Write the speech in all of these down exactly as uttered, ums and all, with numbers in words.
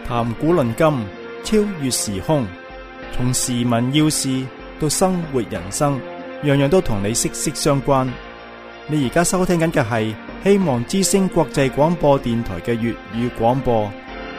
談古論今，超越時空，從時聞要事到生活人生，樣樣都同你息息相關。你而家收聽緊嘅係希望之聲國際廣播電台嘅粵語廣播。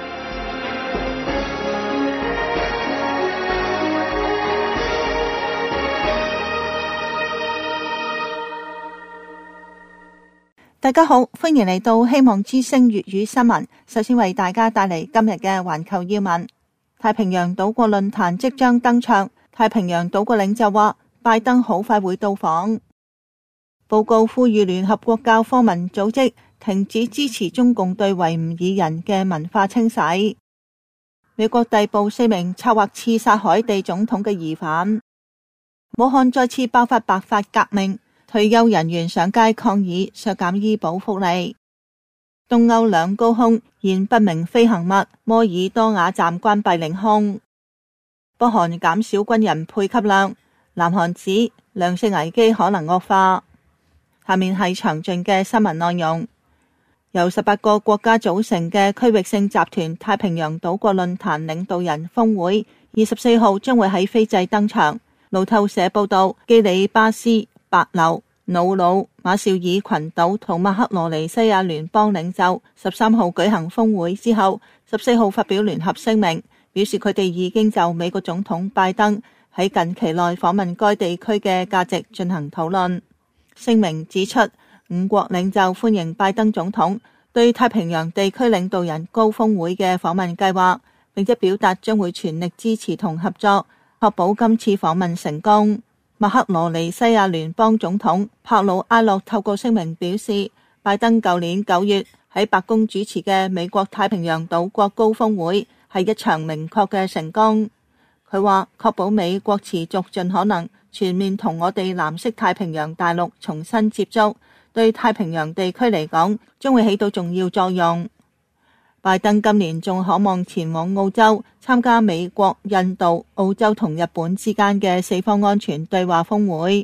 大家好，歡迎嚟到希望之聲粵語新聞。首先為大家帶嚟今日嘅環球要聞。太平洋島國論壇即將登場，太平洋島國領袖話拜登好快會到訪。報告呼籲聯合國教科文組織停止支持中共對維吾爾人嘅文化清洗。美國逮捕四名策劃刺殺海地總統嘅疑犯。武漢再次爆發白髮革命，退休人員上街抗議削減醫保福利。東歐兩高空現不明飛行物，摩爾多瓦站關閉領空。北韓減少軍人配給量，南韓指糧食危機可能惡化。下面係詳盡嘅新聞內容。由十八個國家組成嘅區域性集團太平洋島國論壇領導人峰會二十四號將會喺斐濟登場。路透社報道，基里巴斯、帛琉、瑙魯、馬紹爾群島同麥克羅尼西亞聯邦領袖十三號舉行峰會之後，十四號發表聯合聲明，表示佢哋已經就美國總統拜登喺近期內訪問該地區嘅價值進行討論。聲明指出，五國領袖歡迎拜登總統對太平洋地區領導人高峰會嘅訪問計劃，並且表達將會全力支持同合作，確保今次訪問成功。麥克羅尼西亞聯邦總統帕魯埃洛透過聲明表示，拜登舊年九月喺白宮主持嘅美國太平洋島國高峰會係一場明確嘅成功。佢話確保美國持續盡可能全面同我哋藍色太平洋大陸重新接觸，對太平洋地區嚟講將會起到重要作用。拜登今年仲可望前往澳洲參加美國、印度、澳洲同日本之間嘅四方安全對話峰會。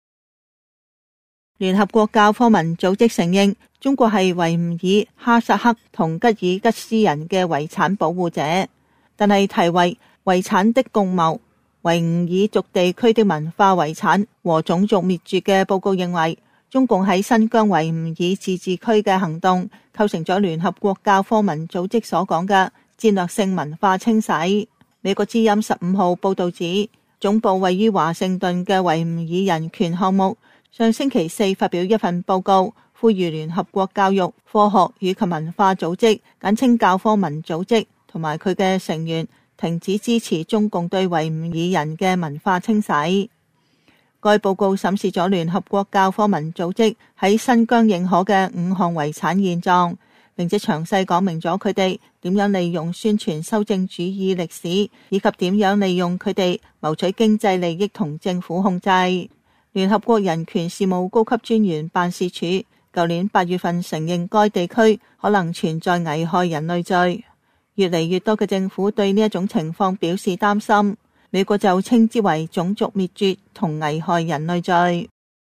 聯合國教科文組織承認中國係維吾爾、哈薩克同吉爾吉斯人嘅遺產保護者，但係題為遺產的共謀，維吾爾族地區的文化遺產和種族滅絕嘅報告認為，中共喺新疆維吾爾自治區嘅行動構成咗聯合國教科文組織所講嘅戰略性文化清洗。美國之音十五號報道指，總部位於華盛頓嘅維吾爾人權項目上星期四發表一份報告，呼籲聯合國教育、科學與及文化組織簡稱教科文組織同埋佢嘅成員停止支持中共對維吾爾人嘅文化清洗。該報告審視咗聯合國教科文組織喺新疆認可嘅五項遺產現狀，並且詳細講明咗佢哋點樣利用宣傳修正主義歷史，以及點樣利用佢哋謀取經濟利益同政府控制。聯合國人權事務高級專員辦事處舊年八月份承認該地區可能存在危害人類罪，越嚟越多嘅政府對呢一種情況表示擔心。美國就稱之為種族滅絕同危害人類罪。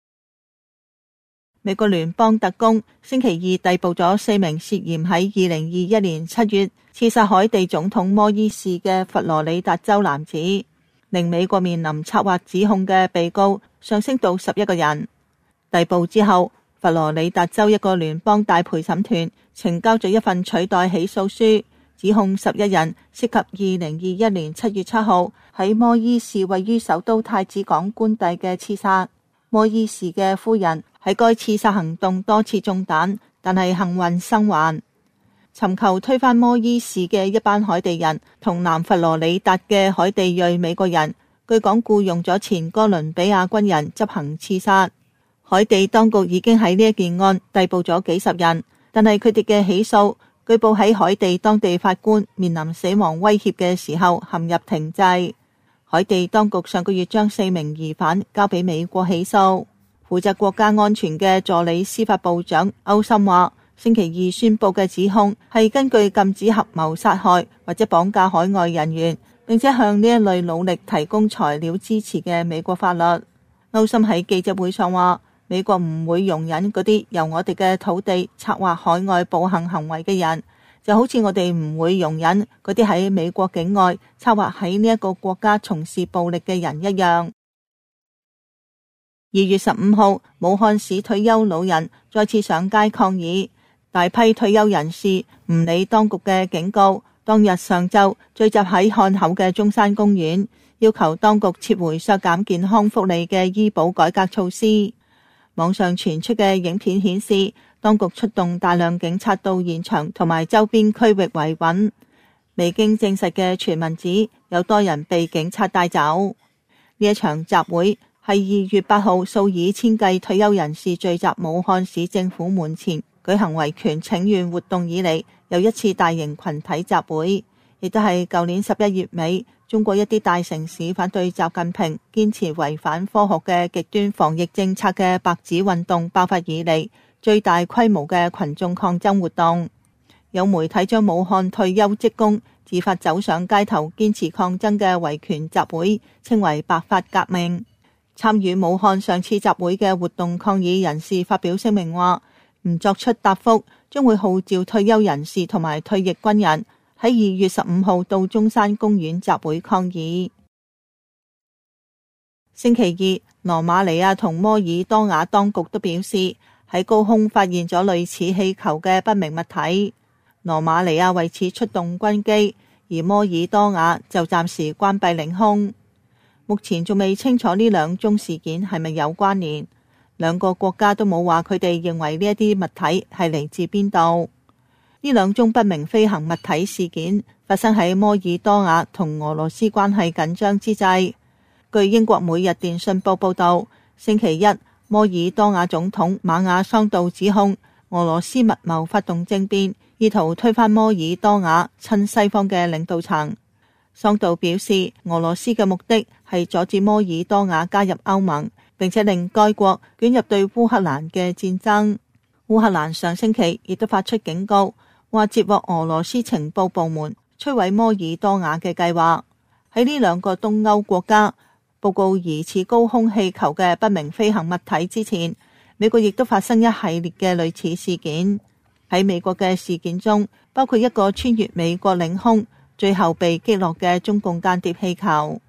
美國聯邦特工星期二逮捕咗四名涉嫌喺二零二一年七月刺殺海地總統摩伊士嘅佛羅里達州男子，令美國面臨策劃指控嘅被告上升到十一個人。逮捕之後，佛羅里達州一個聯邦大陪審團呈交咗一份取代起訴書，指控十一人涉及二零二一年七月七號喺摩伊士位於首都太子港官邸嘅刺殺。摩伊士嘅夫人喺該刺殺行動多次中彈，但係幸運生還。尋求推翻摩伊士嘅一班海地人同南佛羅里達嘅海地裔美國人，據講僱用咗前哥倫比亞軍人執行刺殺。海地當局已經喺呢一件案逮捕咗幾十人，但係佢哋嘅起訴據報喺海地當地法官面臨死亡威脅嘅時候陷入停滯。海地當局上個月將四名疑犯交俾美國起訴。負責國家安全嘅助理司法部長歐森話，星期二宣佈嘅指控係根據禁止合謀殺害或者綁架海外人員，並且向呢一類努力提供材料支持嘅美國法律。歐森喺記者會上話，美國唔會容忍嗰啲由我哋嘅土地策劃海外暴行行為嘅人， 就好似我哋唔會容忍嗰啲喺美國境外策劃喺呢一個國家從事暴力嘅人一樣。二月十五號，武漢市退休老人再次上街抗議，大批退休人士唔理當局嘅警告，當日上晝聚集喺漢口嘅中山公園，要求當局撤回削減健康福利嘅醫保改革措施。網上傳出嘅影片顯示，當局出動大量警察到現場同埋周邊區域維穩。未經證實嘅傳聞指有多人被警察帶走。呢一場集會係二月八號數以千計退休人士聚集武漢市政府門前舉行維權請願活動以嚟又一次大型群體集會，亦都係舊年十一月尾中國一啲大城市反對習近平堅持違反科學嘅極端防疫政策嘅白紙運動爆發以嚟最大規模嘅群眾抗爭活動。有媒體將武漢退休職工自發走上街頭堅持抗爭嘅維權集會稱為白髮革命。參與武漢上次集會嘅活動抗議人士發表聲明話，唔作出答覆，將會號召退休人士同埋退役軍人喺二月十五號到中山公園集會抗議。星期二，羅馬尼亞同摩爾多瓦當局都表示喺高空發現咗類似氣球嘅不明物體。羅馬尼亞為此出動軍機，而摩爾多瓦就暫時關閉領空。目前仲未清楚呢兩宗事件係咪有關聯，兩個國家都冇話佢哋認為呢一啲物體係嚟自邊度。呢兩宗不明飛行物體事件發生喺摩爾多瓦同俄羅斯關係緊張之際。據英國每日電訊報報道，星期一摩爾多瓦總統馬亞桑杜指控俄羅斯密謀發動政變，意圖推翻摩爾多瓦親西方嘅領導層。桑杜表示，俄羅斯嘅目的係阻止摩爾多瓦加入歐盟，並且令該國捲入對烏克蘭嘅戰爭。烏克蘭上星期亦都發出警告，話接獲俄羅斯情報部門摧毀摩爾多瓦嘅計劃。喺呢兩個東歐國家報告疑似高空氣球嘅不明飛行物體之前，美國亦都發生一系列嘅類似事件。喺美國嘅事件中，包括一個穿越美國領空最後被擊落嘅中共間諜氣球。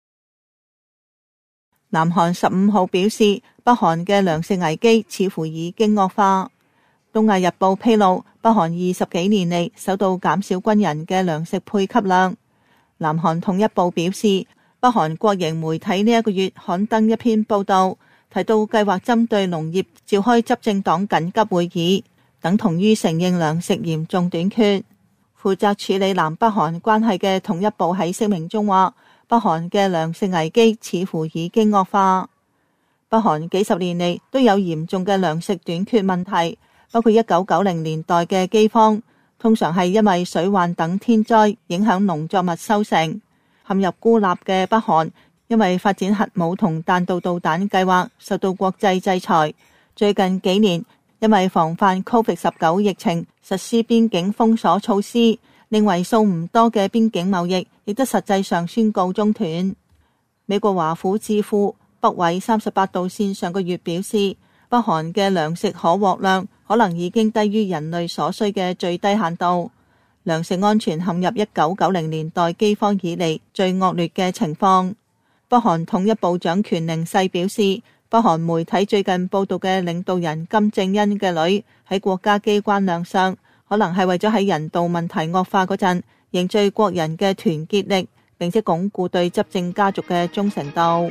南韓十五號表示，北韓嘅糧食危機似乎已經惡化。東亞日報披露，北韓二十幾年嚟首度減少軍人嘅糧食配給量。南韓統一部表示，北韓國營媒體呢一個月刊登一篇報道，提到計劃針對農業召開執政黨緊急會議，等同於承認糧食嚴重短缺。負責處理南北韓關係嘅統一部喺聲明中話，北韓嘅糧食危機似乎已經惡化。北韓幾十年嚟都有嚴重嘅糧食短缺問題，包括一九九零年代嘅饑荒，通常係因為水患等天災影響農作物收成。陷入孤立嘅北韓，因為發展核武同彈道導彈計劃受到國際制裁。最近幾年，因為防範 Covid 十九 疫情，實施邊境封鎖措施，令為數唔多嘅邊境貿易亦都實際上宣告中斷。美國華府智庫北緯三十八度線上個月表示，北韓嘅糧食可獲量可能已經低於人類所需嘅最低限度，糧食安全陷入一九九零年代饑荒以嚟最惡劣嘅情況。北韓統一部長權寧世表示，北韓媒體最近報道嘅領導人金正恩嘅女喺國家機關亮相，可能係為咗喺人道問題惡化嗰陣凝聚國人嘅團結力，並且鞏固對執政家族嘅忠誠度。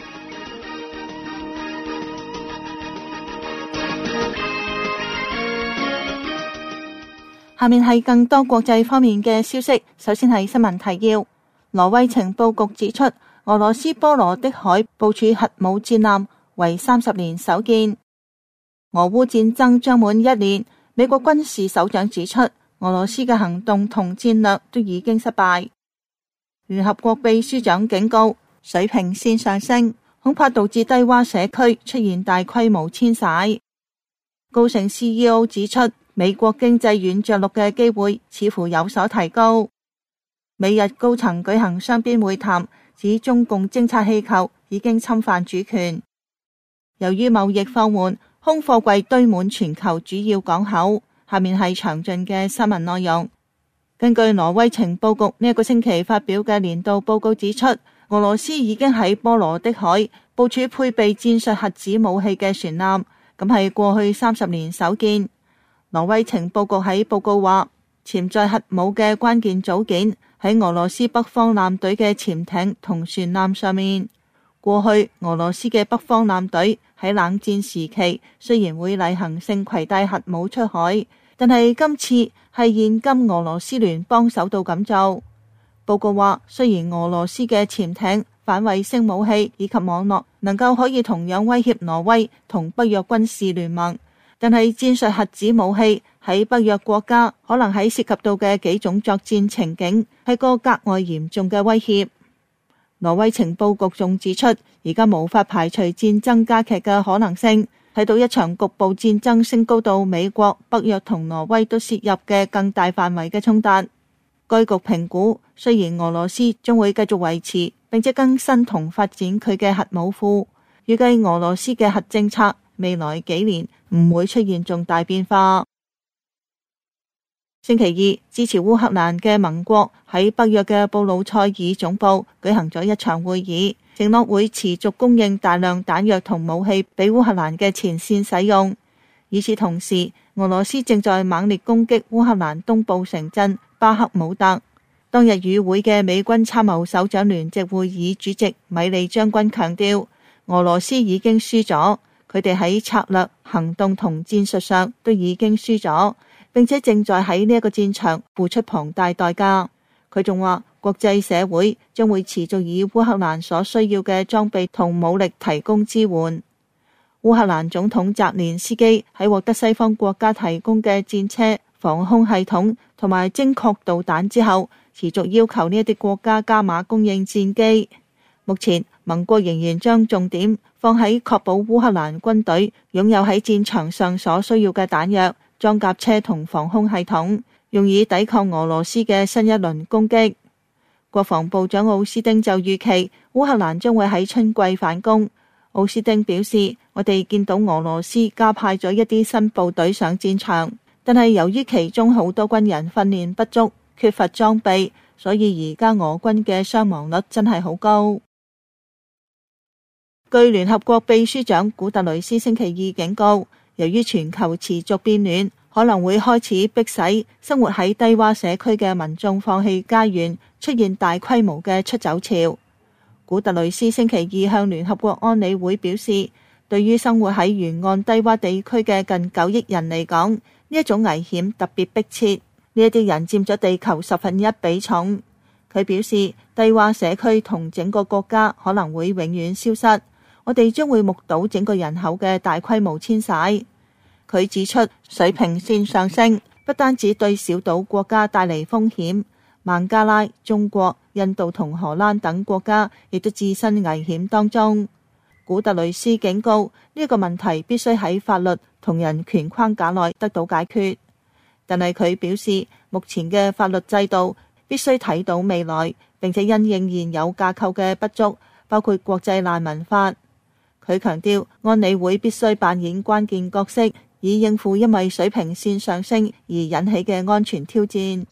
下面係更多國際方面嘅消息。首先係新聞提要：挪威情報局指出，俄羅斯波羅的海部署核武戰艦為三十年首見。俄烏戰爭將滿一年，美國軍事首長指出，俄羅斯嘅行動同戰略都已經失敗。聯合國秘書長警告，水平線上升，恐怕導致低洼社區出現大規模遷徙。高盛 C E O 指出，美國經濟軟着陸嘅機會似乎有所提高。美日高層舉行雙邊會談，指中共偵察氣球已經侵犯主權。由於貿易放緩，空貨櫃堆滿全球主要港口。下面係詳盡嘅新聞內容。 根據挪威情報局呢一個星期發表嘅年度報告指出，俄羅斯已經喺波羅的海部署配備戰術核子武器嘅船艦，咁係過去三十年首見。挪威情報局喺報告話，潛在核武嘅關鍵組件喺俄羅斯北方艦隊嘅潛艇同船艦上面。過去俄羅斯嘅北方艦隊喺冷戰時期雖然會例行性攜帶核武出海，但係今次係現今俄羅斯聯邦首度咁做。報告話，雖然俄羅斯嘅潛艇、反衛星武器以及網絡能夠可以同樣威脅挪威同北約軍事聯盟，但係戰術核子武器喺北約國家可能喺涉及到嘅幾種作戰情景係個格外嚴重嘅威脅。挪威情報局仲指出，而家無法排除戰爭加劇嘅可能性，睇到一場局部戰爭升高到美國、北約同挪威都涉入嘅更大範圍嘅衝突。該局評估，雖然俄羅斯將會繼續維持並且更新同發展佢嘅核武庫，預計俄羅斯嘅核政策未來幾年唔會出現重大變化。星期二，支持烏克蘭嘅盟國喺北約嘅布魯塞爾總部舉行咗一場會議，承諾會持續供應大量彈藥同武器俾烏克蘭嘅前線使用。與此同時，俄羅斯正在猛烈攻擊烏克蘭東部城鎮巴克姆特。當日與會嘅美軍參謀首長聯席會議主席米利將軍強調，俄羅斯已經輸咗，佢哋喺策略、行動同戰術上都已經輸咗，並且正在喺呢一個戰場付出龐大代價。佢仲話，國際社會將會持續以烏克蘭所需要嘅裝備同武力提供支援。烏克蘭總統澤連斯基喺獲得西方國家提供嘅戰車、防空系統同埋精確導彈之後，持續要求呢一啲國家加碼供應戰機。目前盟國仍然將重點放喺確保烏克蘭軍隊擁有喺戰場上所需要嘅彈藥、裝甲車同防空系統，用以抵抗俄羅斯嘅新一輪攻擊。國防部長奧斯丁就預期烏克蘭將會喺春季反攻。奧斯丁表示，我哋見到俄羅斯加派咗一啲新部隊上戰場，但係由於其中好多軍人訓練不足，缺乏裝備，所以而家俄軍嘅傷亡率真係好高。據聯合國秘書長古特雷斯星期二警告，由於全球持續變暖，可能會開始迫使生活喺低洼社區嘅民眾放棄家園，出現大規模嘅出走潮。古特雷斯星期二向聯合國安理會表示，對於生活喺沿岸低洼地區嘅近九億人嚟講，呢一種危險特別迫切。呢一啲人佔咗地球十分一比重。佢表示，低洼社區同整個國家可能會永遠消失，我哋將會目睹整個人口嘅大規模遷徙。佢指出，水平線上升不單止對小島國家帶嚟風險，孟加拉、中國、印度同荷蘭等國家亦都置身危險當中。古特雷斯警告，呢個問題必須喺法律同人權框架內得到解決。但係佢表示，目前嘅法律制度必須睇到未來，並且因應現有架構嘅不足，包括國際難民法。佢強調，安理會必須扮演關鍵角色，以應付因為水平線上升而引起嘅安全挑戰。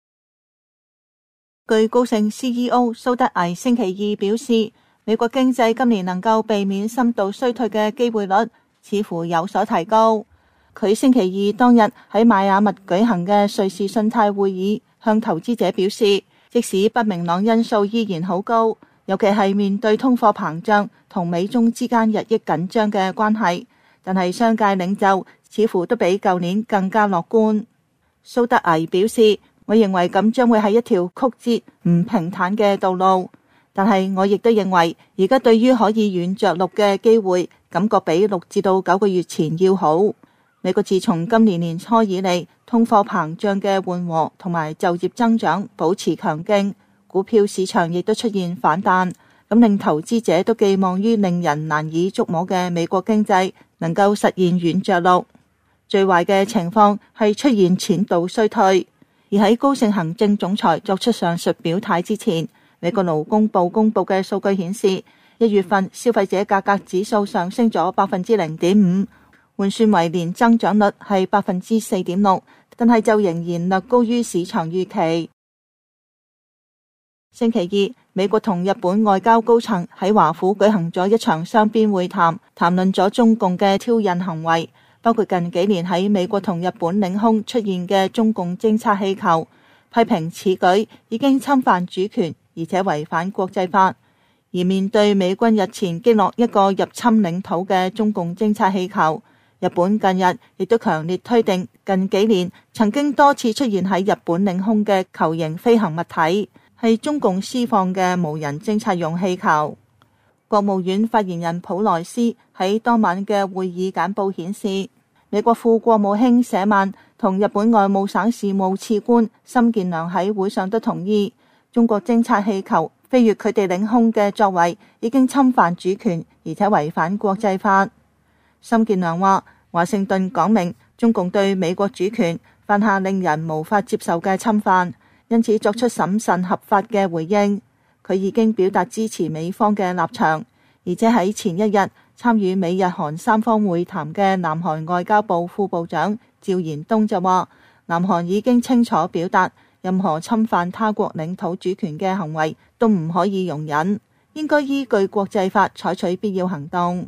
據高盛 C E O 蘇德危星期二表示，美國經濟今年能夠避免深度衰退嘅機會率似乎有所提高。佢星期二當日喺邁阿密舉行嘅瑞士信貸會議，向投資者表示，即使不明朗因素依然好高，尤其係面對通貨膨脹同美中之間日益緊張嘅關係，但係商界領袖似乎都比舊年更加樂觀。蘇德危表示，我認為咁將會係一條曲折唔平坦嘅道路，但係我亦都認為而家對於可以軟着陸嘅機會，感覺比六至到九個月前要好。美國自從今年年初以嚟，通貨膨脹嘅緩和同埋就業增長保持強勁，股票市場亦都出現反彈，咁令投資者都寄望於令人難以捉摸嘅美國經濟能夠實現軟着陸。最壞嘅情況係出現淺度衰退。而喺高盛行政總裁作出上述表態之前，美國勞工部公布嘅數據顯示，一月份消費者價格指數上升咗百分之零點五。換算為年增長率係百分之四點六， 但係就仍然略高於市場預期。星期二，美國同日本外交高層喺華府舉行咗一場雙邊會談，談論咗中共嘅挑釁行為，包括近幾年喺美國同日本領空出現嘅中共偵察氣球，批評此舉已經侵犯主權，而且違反國際法。而面對美軍日前擊落一個入侵領土嘅中共偵察氣球，日本近日亦都強烈推定近幾年曾經多次出現喺日本領空嘅球形飛行物體係中共施放嘅無人偵察用氣球。國務院發言人普萊斯喺當晚嘅會議簡報顯示，美國副國務卿舍曼同日本外務省事務次官森健良喺會上都同意，中國偵察氣球飛越佢哋領空嘅作為已經侵犯主權，而且違反國際法。森健良話，華盛頓講明中共對美國主權犯下令人無法接受嘅侵犯，因此作出審慎合法嘅回應。佢已經表達支持美方嘅立場，而且喺前一日參與美日韓三方會談嘅南韓外交部副部長趙延東就話，南韓已經清楚表達，任何侵犯他國領土主權嘅行為都唔可以容忍，應該依據國際法採取必要行動。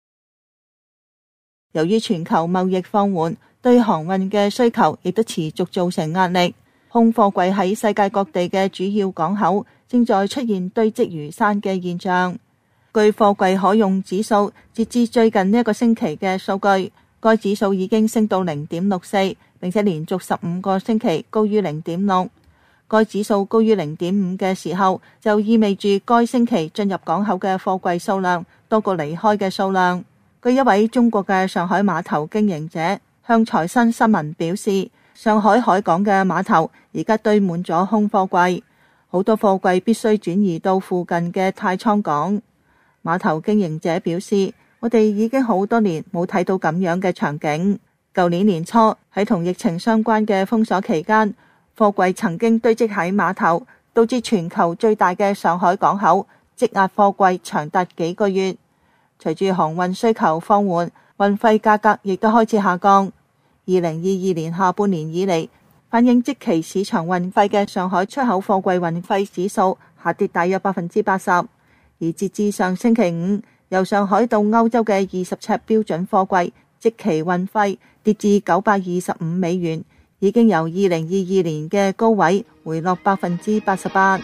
由於全球貿易放緩，對航運嘅需求亦都持續造成壓力，空貨櫃喺世界各地嘅主要港口正在出現堆積如山嘅現象。據貨櫃可用指數，截至最近呢一個星期嘅數據，該指數已經升到零點六四，並且連續十五個星期高於零點六。該指數高於零點五嘅時候，就意味住該星期進入港口嘅貨櫃數量多過離開嘅數量。據一位中國嘅上海碼頭經營者向財新新聞表示，上海海港嘅碼頭而家堆滿咗空貨櫃，好多貨櫃必須轉移到附近嘅太倉港。碼頭經營者表示，我哋已經好多年冇睇到咁樣嘅場景。舊年年初喺同疫情相關嘅封鎖期間，貨櫃曾經堆積喺碼頭，導致全球最大嘅上海港口積壓貨櫃長達幾個月。隨住航運需求放緩，運費價格亦都開始下降。二零二二年下半年以嚟，反映即期市場運費嘅上海出口貨櫃運費指數下跌大約百分之八十。而截至上星期五，由上海到歐洲嘅二十尺標準貨櫃即期運費跌至九百二十五美元，已經由二零二二年嘅高位回落百分之八十八。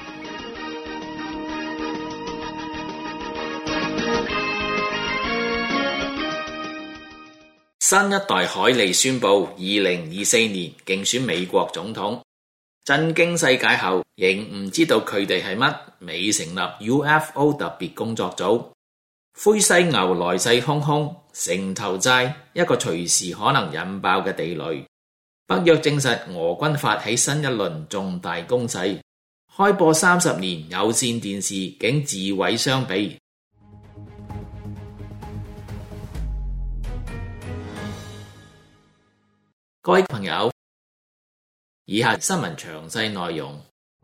新一代海利宣布二零二四年競選美國總統，震驚世界後仍唔知道佢哋係乜，未成立 U F O 特別工作組。灰犀牛來勢洶洶，城投債一個隨時可能引爆嘅地雷。北約證實俄軍發起新一輪重大攻勢，開播三十年有線電視竟自毀雙臂。各位朋友，以下新聞詳細內容。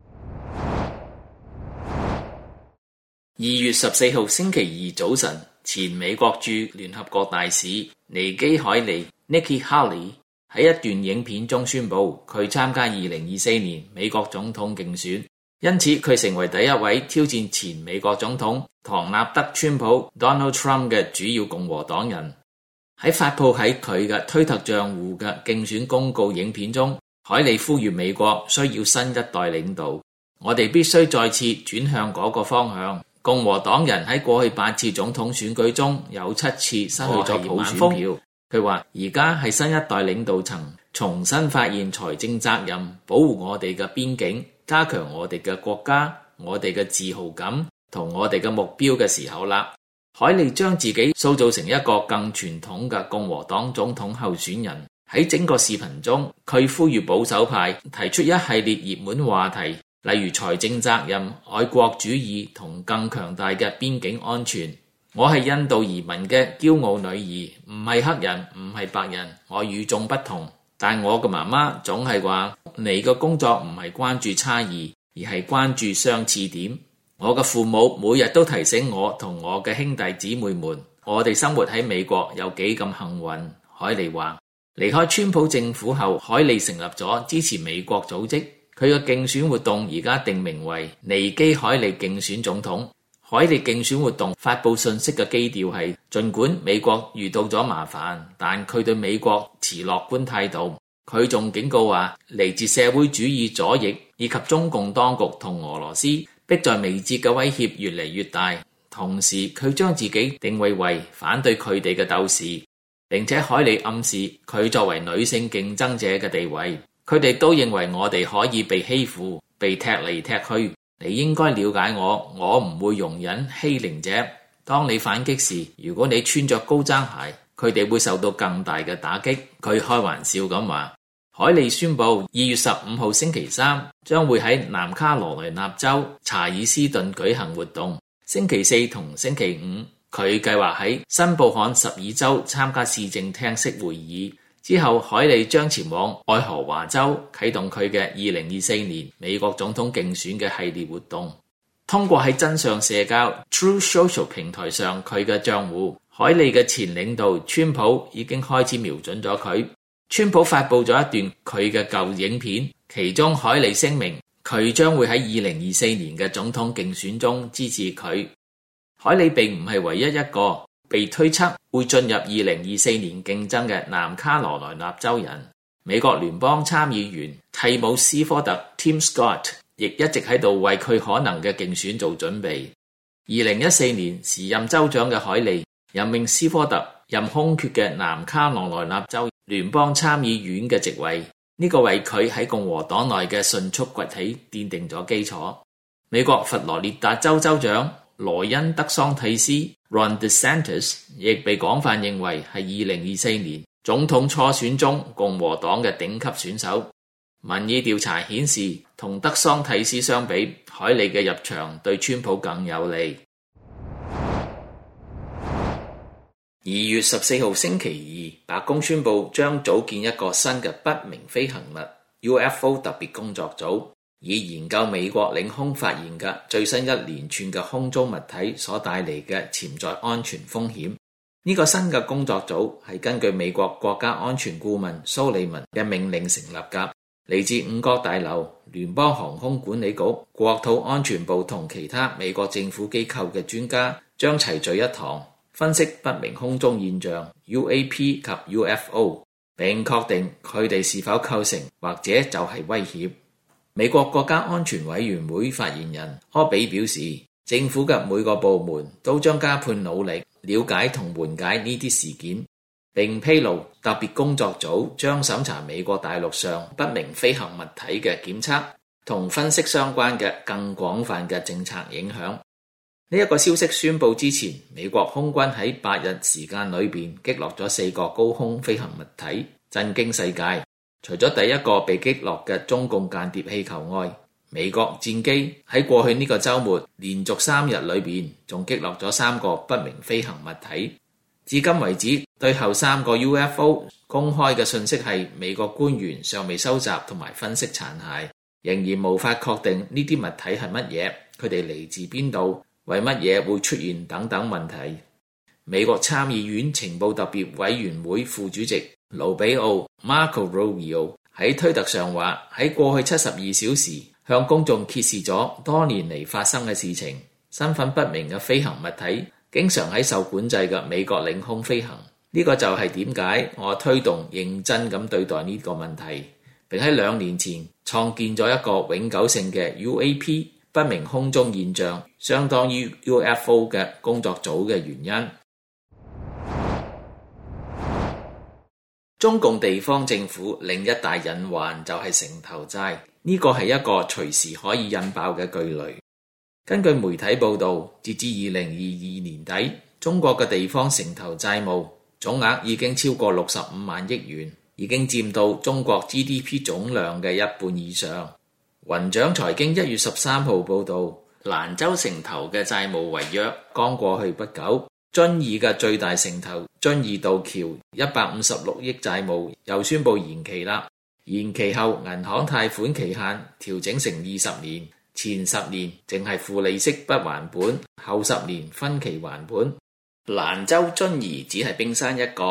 二月十四號星期二早晨，前美國駐聯合國大使尼基海利 Nikki Haley 喺一段影片中宣布，佢參加二零二四年美國總統競選，因此佢成為第一位挑戰前美國總統唐納德川普 Donald Trump 嘅主要共和黨人。喺發佈喺佢嘅推特賬戶嘅競選公告影片中，海利呼籲美國需要新一代領導，我哋必須再次轉向嗰個方向。共和黨人喺過去八次總統選舉中有七次失去咗普選票。佢話而家係新一代領導層重新發現財政責任，保護我哋嘅邊境，加強我哋嘅國家，我哋嘅自豪感同我哋嘅目標嘅時候啦。海利將自己塑造成一個更傳統嘅共和黨總統候選人。喺整個視頻中，佢呼籲保守派提出一系列熱門話題，例如財政責任、愛國主義同更強大嘅邊境安全。我係印度移民嘅驕傲女兒，唔係黑人，唔係白人，我與眾不同。但我嘅媽媽總係話，你嘅工作唔係關注差異，而係關注相似點。我嘅父母每日都提醒我同我嘅兄弟姊妹們，我哋生活喺美國有幾咁幸運。海利話， 離開川普政府後，凱利成立咗支持美國組織，佢嘅競選活動而家定名為尼基凱利競選總統。凱利競選活動發佈信息嘅基調係，儘管美國遇到咗麻煩，但佢對美國持樂觀態度。佢仲警告話，嚟自社會主義左翼以及中共當局同俄羅斯迫在眉睫嘅威脅越嚟越大，同時佢將自己定位為反對佢哋嘅鬥士，並且凱利暗示佢作為女性競爭者嘅地位。佢哋都認為我哋可以被欺負、被踢嚟踢去，你應該了解我，我唔會容忍欺凌者。當你反擊時，如果你穿着高踭鞋，佢哋會受到更大嘅打擊。佢開玩笑咁話。凱利宣布二月十五號星期三將會喺南卡羅來納州查爾斯頓舉行活動，星期四同星期五佢計劃喺新布罕什爾州參加市政廳式會議。之後凱利將前往愛荷華州啟動佢嘅二零二四年美國總統競選嘅系列活動。通過喺真相社交 True Social 平台上佢嘅賬戶，凱利嘅前領導川普已經開始瞄準咗佢。川普發佈咗一段佢嘅舊影片，其中凱利聲明佢將會喺二零二四年嘅總統競選中支持佢。凱利並唔係唯一一個被推測會進入二零二四年競爭嘅南卡羅來納州人。美國聯邦參議員蒂姆斯科特 Tim Scott 亦一直喺度為佢可能嘅競選做準備。二零一四年時任州長嘅凱利任命斯科特任空缺嘅南卡羅來納州聯邦參議院嘅席位，呢個為佢喺共和黨內嘅迅速崛起奠定咗基礎。美國佛羅列達州州長羅恩德桑蒂斯 Ron DeSantis 亦被廣泛認為係二零二四年總統初選中共和黨嘅頂級選手。民意調查顯示，同德桑蒂斯相比，凱利嘅入場對川普更有利。二月十四號星期二，白宮宣布將組建一個新嘅不明飛行物 U F O 特別工作組，以研究美國領空發現嘅最新一連串嘅空中物體所帶嚟嘅潛在安全風險。呢個新嘅工作組係根據美國國家安全顧問蘇利文嘅命令成立嘅，嚟自五角大樓、聯邦航空管理局、國土安全部同其他美國政府機構嘅專家將齊聚一堂，分析不明空中現象 U A P 及 U F O， 並確定佢哋是否構成或者就係威脅。美國國家安全委員會發言人柯比表示，政府嘅每個部門都將加倍努力了解同緩解呢啲事件，並披露特別工作組將審查美國大陸上不明飛行物體嘅檢測同分析相關嘅更廣泛嘅政策影響。呢一個消息宣佈之前，美國空軍喺八日時間裏邊擊落咗四個高空飛行物體，震驚世界。除咗第一個被擊落嘅中共間諜氣球外，美國戰機喺過去呢個週末連續三日裏邊仲擊落咗三個不明飛行物體。至今為止，對後三個 U F O 公開嘅信息係美國官員尚未收集同埋分析殘骸，仍然無法確定呢啲物體係乜嘢，佢哋嚟自邊度，為乜嘢會出現等等問題。美國參議院情報特別委員會副主席盧比奧 Marco Rubio 喺推特上話，喺過去七十二小時向公眾揭示咗多年嚟發生嘅事情，身份不明嘅飛行物體經常喺受管制嘅美國領空飛行。呢個就係點解我推動認真咁對待呢個問題，並喺兩年前創建咗一個永久性嘅 U A P 不明空中現象相當於 U F O 嘅工作組嘅原因。中共地方政府另一大隱患就係城投債，呢個係一個隨時可以引爆嘅巨雷。根據媒體報道，截至二零二二年底，中國嘅地方城投債務總額已經超過六十五萬億元，已經佔到中國 G D P 總量嘅一半以上。雲掌財經一月十三號報道，蘭州城投嘅債務違約剛過去不久，遵義嘅最大城投遵義道橋一百五十六億債務又宣布延期啦。延期後，銀行貸款期限調整成二十年，前十年淨係付利息不還本，後十年分期還本。蘭州遵義只係冰山一角，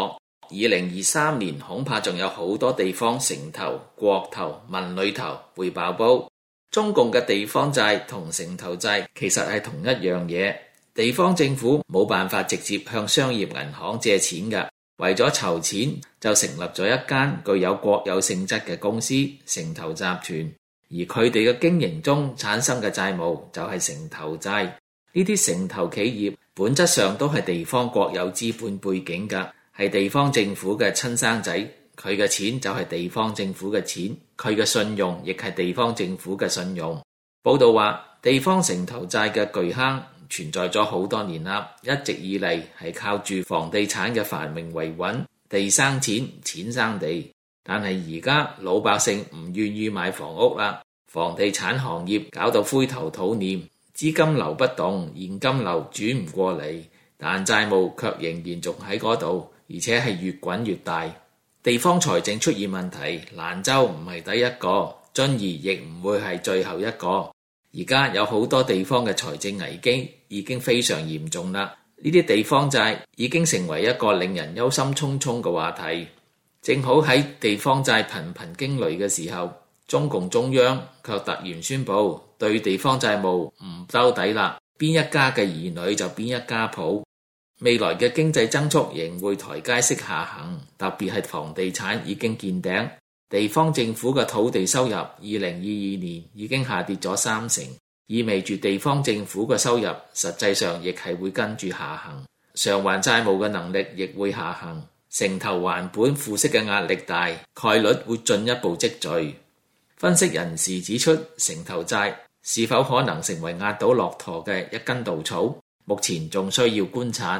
二零二三年恐怕仲有好多地方城投、國投、文旅投會爆煲。中共嘅地方債同城投債其實係同一樣嘢，地方政府冇辦法直接向商業銀行借錢㗎，為咗籌錢就成立咗一間具有國有性質嘅公司城投集團，而佢哋嘅經營中產生嘅債務就係城投債。呢啲城投企業本質上都係地方國有資本背景㗎，係地方政府嘅親生仔，佢嘅錢就係地方政府嘅錢，佢嘅信用亦係地方政府嘅信用。報道話，地方城投債嘅巨坑存在咗好多年啦，一直以嚟係靠住房地產嘅繁榮維穩，地生錢，錢生地。但係而家老百姓唔願意買房屋啦，房地產行業搞到灰頭土臉，資金流不動，現金流轉唔過嚟，但債務卻仍然仲喺嗰度，而且係越滾越大。地方財政出現問題，蘭州唔係第一個，遵義亦唔會係最後一個。而家有好多地方嘅財政危機已經非常嚴重啦，呢啲地方債已經成為一個令人憂心忡忡嘅話題。正好喺地方債頻頻驚雷嘅時候，中共中央卻突然宣布對地方債務唔兜底啦，邊一家嘅兒女就邊一家抱。未來嘅經濟增速仍會台階式下行，特別係房地產已經見頂，地方政府嘅土地收入二零二二年已經下跌咗三成，意味住地方政府嘅收入實際上亦係會跟住下行，償還債務嘅能力亦會下行，城投還本付息嘅壓力大，概率會進一步積聚。分析人士指出，城投債是否可能成為壓倒駱駝嘅一根稻草，目前仲需要觀察。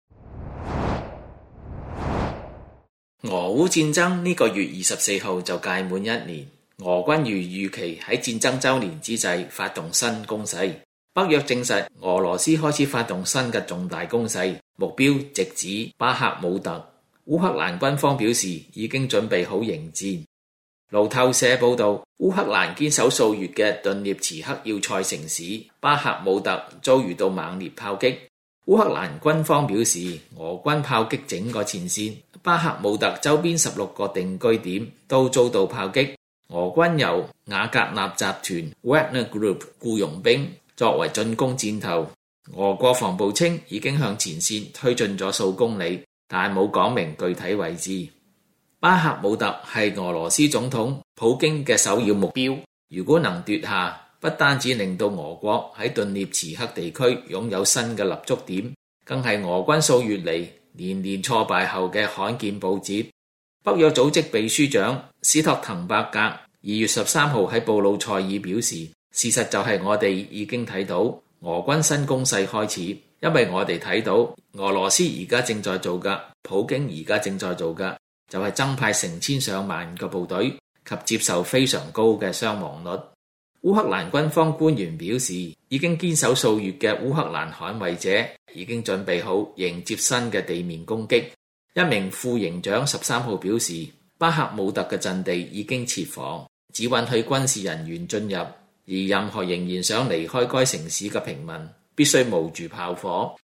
俄烏戰爭呢個月二十四號就屆滿一年，俄軍如預期喺戰爭週年之際發動新攻勢。北約證實俄羅斯開始發動新嘅重大攻勢，目標直指巴克姆特。烏克蘭軍方表示已經準備好迎戰。路透社報道，烏克蘭堅守數月嘅頓涅茨克要塞城市巴克姆特遭遇到猛烈炮擊。烏克蘭軍方表示，俄軍炮擊整個前線，巴克姆特周邊十六個定居點都遭到炮擊。俄軍由瓦格納集團 Wagner Group 僱傭兵作為進攻箭頭。俄國防部稱已經向前線推進咗數公里，但冇講明具體位置。巴克姆特係俄羅斯總統普京嘅首要目標，如果能奪下，不單止令到俄國喺頓涅茨克地區擁有新嘅立足點，更係俄軍數月嚟連連挫敗後嘅罕見報捷。北約組織秘書長斯托滕伯格二月十三號喺布魯塞爾表示，事實就係我哋已經睇到俄軍新攻勢開始，因為我哋睇到俄羅斯而家正在做嘅，普京而家正在做嘅，就係增派成千上萬個部隊及接受非常高嘅傷亡率。烏克蘭軍方官員表示，已經堅守數月嘅烏克蘭捍衛者已經準備好迎接新嘅地面攻擊。一名副營長十三號表示，巴克姆特嘅陣地已經設防，只允許軍事人員進入，而任何仍然想離開該城市嘅平民必須冒住炮火。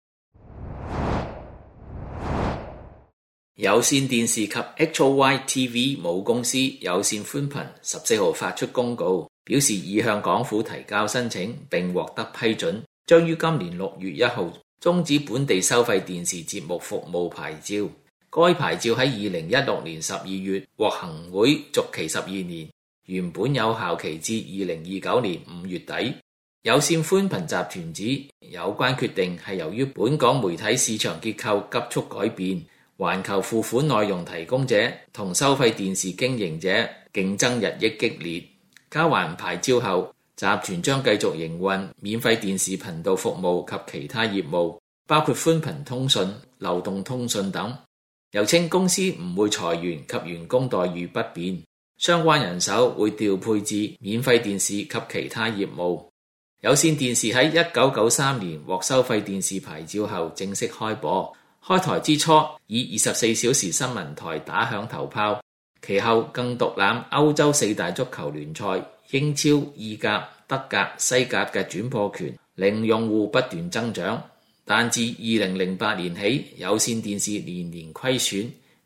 有線電視及 H O Y T V 母公司有線寬頻十四號發出公告，表示已向港府提交申請並獲得批准，將於今年六月一號終止本地收費電視節目服務牌照。該牌照喺二零一六年十二月獲行會續期十二年，原本有效期至二零二九年五月底。有線寬頻集團指，有關決定係由於本港媒體市場結構急速改變，環球付款內容提供者同收費電視經營者競爭日益激烈。交還牌照後，集團將繼續營運免費電視頻道服務及其他業務，包括寬頻通訊、流動通訊等。又稱公司唔會裁員及員工待遇不變，相關人手會調配至免費電視及其他業務。有線電視喺一九九三年獲收費電視牌照後正式開播，開台之初以二十四小時新聞台打響頭炮，其後更獨攬歐洲四大足球聯賽、英超、意甲、德甲、西甲嘅轉播權，令用戶不斷增長。但自二零零八年起，有線電視年年虧損，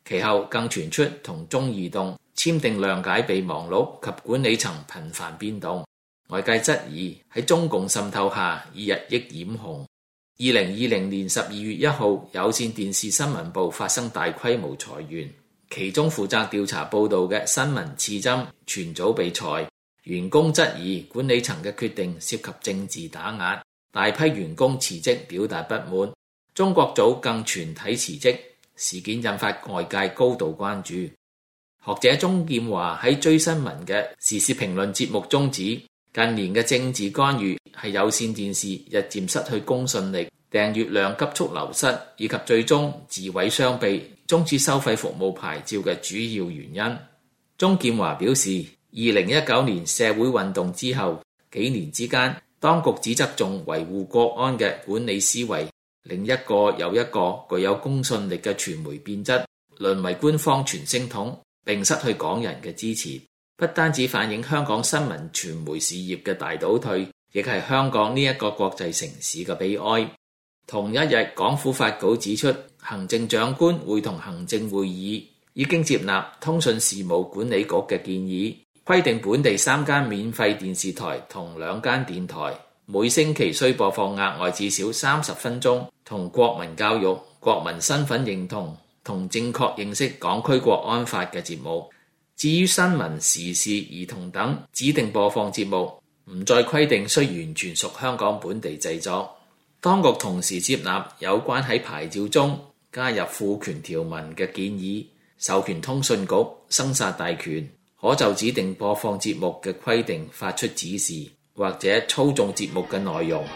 其後更傳出同中移動簽訂諒解備忘錄及管理層頻繁變動，外界質疑喺中共滲透下已日益染紅。二零二零年十二月一號，有線電視新聞部發生大規模裁員，其中負責調查報導嘅新聞刺針全組被裁，員工質疑管理層嘅決定涉及政治打壓，大批員工辭職表達不滿，中國組更全體辭職，事件引發外界高度關注。學者鍾劍華喺追新聞嘅時事評論節目中指，近年嘅政治干預係有線電視日漸失去公信力、訂閱量急速流失，以及最終自毀雙臂、終止收費服務牌照嘅主要原因。鍾劍華表示，二零一九年社會運動之後幾年之間，當局只側重維護國安嘅管理思維，另一個又一個具有公信力嘅傳媒變質，淪為官方傳聲筒，並失去港人嘅支持。不單止反映香港新聞傳媒事業嘅大倒退，亦係香港呢一個國際城市嘅悲哀。同一日，港府發稿指出，行政長官會同行政會議已經接納通訊事務管理局嘅建議，規定本地三間免費電視台同兩間電台每星期需播放額外至少三十分鐘同國民教育、國民身份認同同正確認識港區國安法嘅節目。至於新聞、時事、兒童等指定播放節目，唔再規定需完全屬香港本地製作。當局同時接納有關喺牌照中加入賦權條文嘅建議，授權通訊局生殺大權，可就指定播放節目嘅規定發出指示，或者操縱節目嘅內容。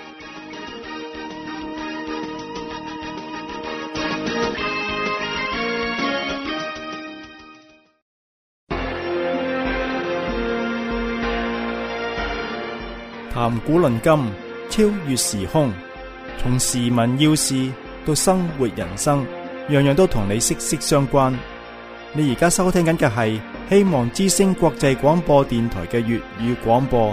談古論今，超越時空，從時聞要事到生活人生，樣樣都同你息息相關。你而家收聽緊嘅係希望之聲國際廣播電台嘅粵語廣播。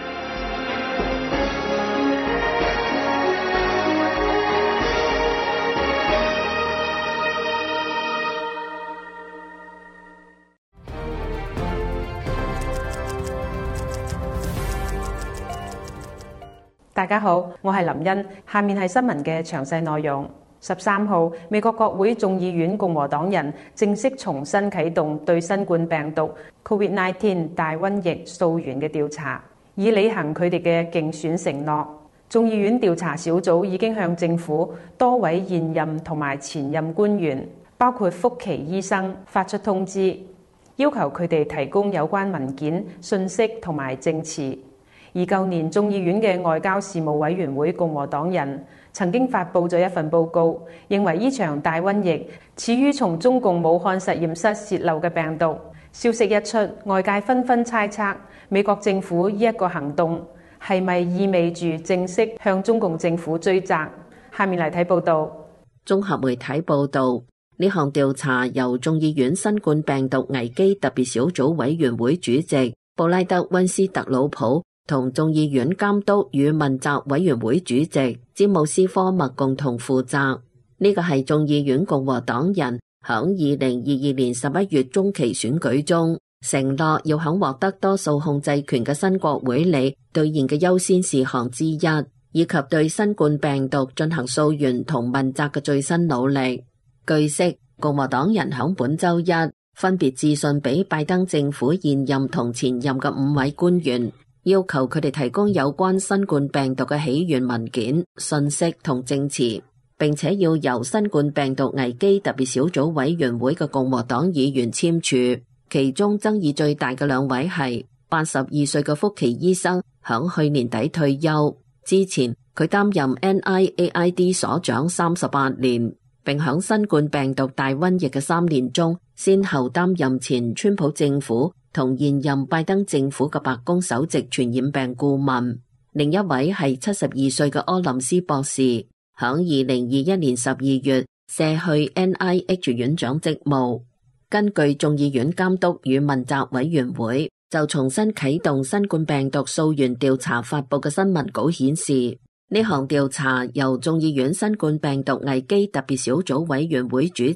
大家好，我係林茵，下面係新聞嘅詳細內容。十三號，美國國會眾議院共和黨人正式重新啟動對新冠病毒 Covid 十九 大瘟疫溯源嘅調查，以履行佢哋嘅競選承諾。眾議院調查小組已經向政府多位現任同埋前任官員，包括福奇醫生，發出通知，要求佢哋提供有關文件、信息同埋證詞。而舊年眾議院嘅外交事務委員會共和黨人曾經發布咗一份報告，認為呢場大瘟疫始於從中共武漢實驗室洩漏嘅病毒。消息一出，外界紛紛猜測美國政府呢一個行動係咪意味住正式向中共政府追責。下面嚟睇報道。 綜合媒體報道，呢項調查由眾議院新冠病毒危機特別小組委員會主席布拉德溫斯特魯普同眾議院監督與問責委員會主席詹姆斯科默共同負責。呢個係眾議院共和黨人響二零二二年十一月中期選舉中承諾要響獲得多數控制權嘅新國會裏兌現嘅優先事項之一，以及對新冠病毒進行溯源同問責嘅最新努力。據悉，共和黨人響本周一分別致信俾拜登政府現任同前任嘅五位官員，要求佢哋提供有關新冠病毒嘅起源文件、信息同證詞，並且要由新冠病毒危機特別小組委員會嘅共和黨議員簽署。其中爭議最大嘅兩位係八十二歲嘅福奇醫生，響去年底退休。之前佢擔任 N I A I D 所長三十八年，並響新冠病毒大瘟疫嘅三年中，先後擔任前川普政府同現任拜登政府嘅白宮首席傳染病顧問。另一位係七十二歲嘅柯林斯博士，響二零二一年十二月卸去 N I H 院長職務。根據眾議院監督與問責委員會就重新啟動新冠病毒溯源調查發布嘅新聞稿顯示，呢項調查由眾議院新冠病毒危機特別小組委員會主席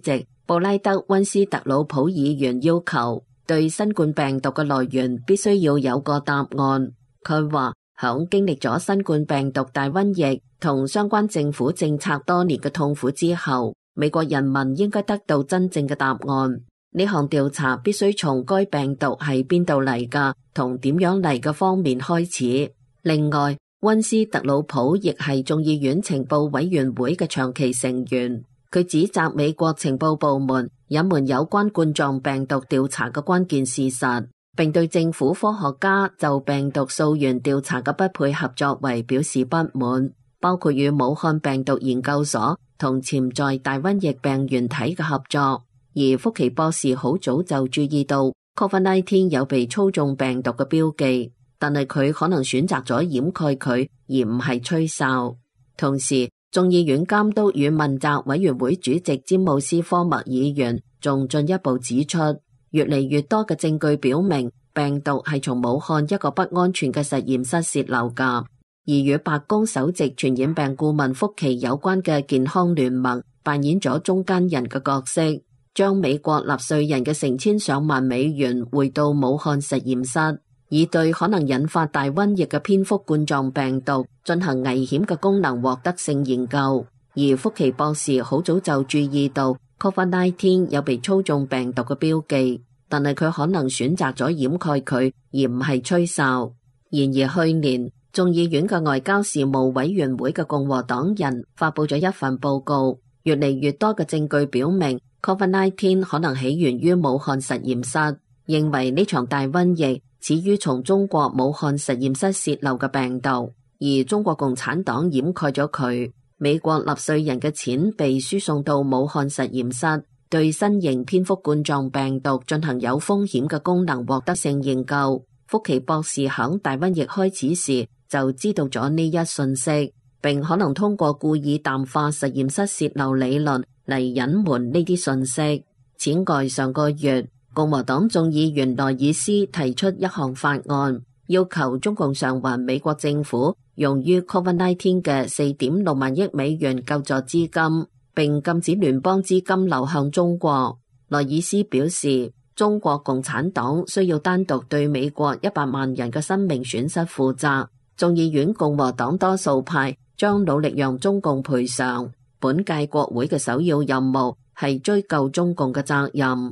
布拉德溫斯特魯普議員要求對新冠病毒嘅來源必須要有個答案。佢話響經歷咗新冠病毒大瘟疫同相關政府政策多年嘅痛苦之後，美國人民應該得到真正嘅答案。呢項調查必須從該病毒係邊度嚟㗎同點樣嚟嘅方面開始。另外，溫斯特魯普亦係眾議院情報委員會嘅長期成員。佢指責美國情報部門隱瞞有關冠狀病毒調查嘅關鍵事實，並對政府科學家就病毒溯源調查嘅不配合作為表示不滿，包括與武漢病毒研究所同潛在大瘟疫病原體嘅合作。而福奇博士好早就注意到 COVID 十九 有被操縱病毒嘅標記，但係佢可能選擇咗掩蓋佢，而唔係吹哨。同時，眾議院監督與問責委員會主席詹姆斯科默議員仲進一步指出，越嚟越多嘅證據表明病毒係從武漢一個不安全嘅實驗室洩漏㗎。而與白宮首席傳染病顧問福奇有關嘅健康聯盟扮演咗中間人嘅角色，將美國納稅人嘅成千上萬美元匯到武漢實驗室，以對可能引發大瘟疫嘅蝙蝠冠狀病毒進行危險嘅功能獲得性研究。而福奇博士好早就注意到 COVID 十九 有被操縱病毒嘅標記，但係佢可能選擇咗掩蓋佢，而唔係吹哨。然而去年，眾議院嘅外交事務委員會嘅共和黨人發佈咗一份報告，越嚟越多嘅證據表明 COVID 十九 可能起源於武漢實驗室，認為呢場大瘟疫始於從中國武漢實驗室洩漏嘅病毒，而中國共產黨掩蓋咗佢。美國納稅人嘅錢被輸送到武漢實驗室，對新型蝙蝠冠狀病毒進行有風險嘅功能獲得性研究。福奇博士響大瘟疫開始時就知道咗呢一信息，並可能通過故意淡化實驗室洩漏理論嚟隱瞞呢啲信息。此外，上個月共和黨眾議員內爾斯提出一項法案，要求中共償還美國政府用於 COVID 十九 嘅 四點六萬億美元救助資金，並禁止聯邦資金流向中國。內爾斯表示，中國共產黨需要單獨對美國一百萬人嘅生命損失負責。眾議院共和黨多數派將努力讓中共賠償。本屆國會嘅首要任務係追究中共嘅責任。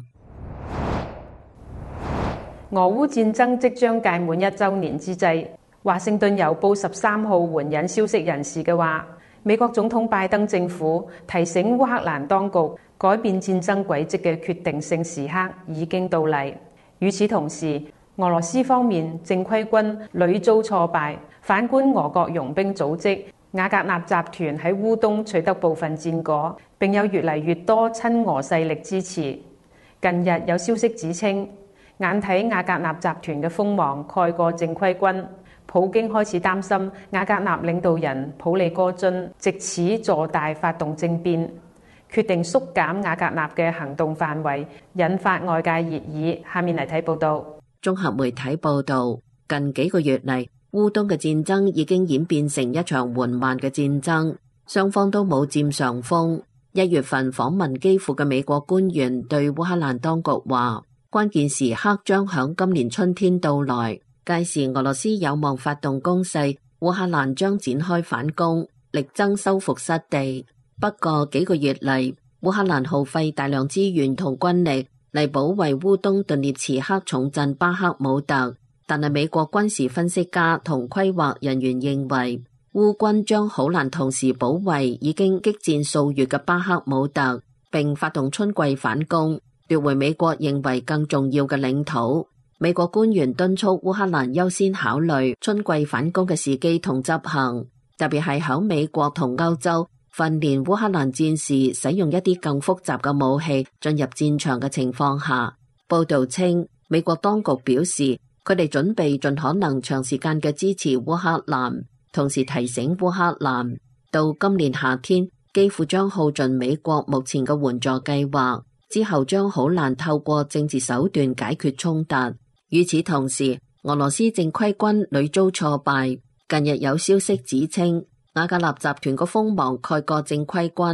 俄烏戰爭即將屆滿一週年之際，華盛頓郵報十三號援引消息人士嘅話，美國總統拜登政府提醒烏克蘭當局改變戰爭軌跡嘅決定性時刻已經到嚟。與此同時，俄羅斯方面正規軍屢遭挫敗，反觀俄國傭兵組織瓦格納集團喺烏東取得部分戰果，並有越嚟越多親俄勢力支持。近日有消息指稱，眼睇瓦格納集團嘅鋒芒蓋過正規軍，普京開始擔心瓦格納領導人普利戈津藉此坐大發動政變，決定縮減瓦格納嘅行動範圍，引發外界熱議。下面嚟睇報道。 綜合媒體報道，近幾個月嚟，烏東嘅戰爭已經演變成一場緩慢嘅戰爭，雙方都冇佔上風。一月份訪問基輔嘅美國官員對烏克蘭當局話，關鍵時刻將響今年春天到來，屆時俄羅斯有望發動攻勢，烏克蘭將展開反攻，力爭收復失地。不過幾個月嚟，烏克蘭耗費大量資源同軍力嚟保衛烏東頓涅茨克重鎮巴克姆特，但係美國軍事分析家同規劃人員認為，烏軍將好難同時保衛已經激戰數月嘅巴克姆特，並發動春季反攻，奪回美國認為更重要嘅領土。美國官員敦促烏克蘭優先考慮春季反攻嘅時機同執行，特別係響美國同歐洲訓練烏克蘭戰士使用一啲更複雜嘅武器進入戰場嘅情況下。報道稱，美國當局表示佢哋準備盡可能長時間嘅支持烏克蘭，同時提醒烏克蘭到今年夏天幾乎將耗盡美國目前嘅援助計劃，之後將好難透過政治手段解決衝突。與此同時，俄羅斯正規軍屢遭挫敗，近日有消息指稱瓦格納集團個鋒芒蓋過正規軍，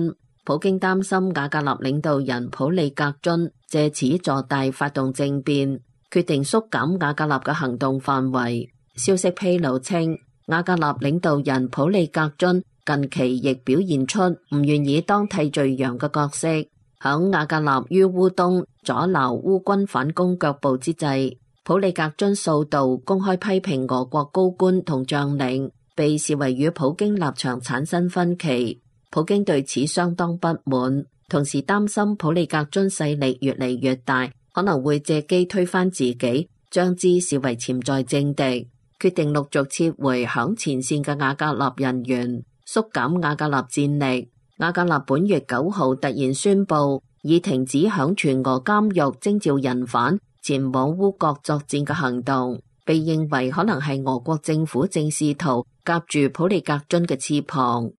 普京擔心瓦格納領導人普利格津借此坐大發動政變，決定縮減瓦格納嘅行動範圍。消息披露稱，瓦格納領導人普利格津近期亦表現出唔願意當替罪羊嘅角色。響瓦格納於烏東阻撓烏軍反攻腳步之際，普利格津數度公開批評俄國高官同將領，被視為與普京立場產生分歧。普京對此相當不滿，同時擔心普利格津勢力越嚟越大，可能會借機推翻自己，將之視為潛在政敵，決定陸續撤回響前線嘅瓦格納人員，縮減瓦格納戰力。瓦格納本月九號突然宣布，已停止響全俄監獄徵召人犯前往烏國作戰嘅行動，被認為可能係俄國政府正試圖夾住普利格津嘅翅膀。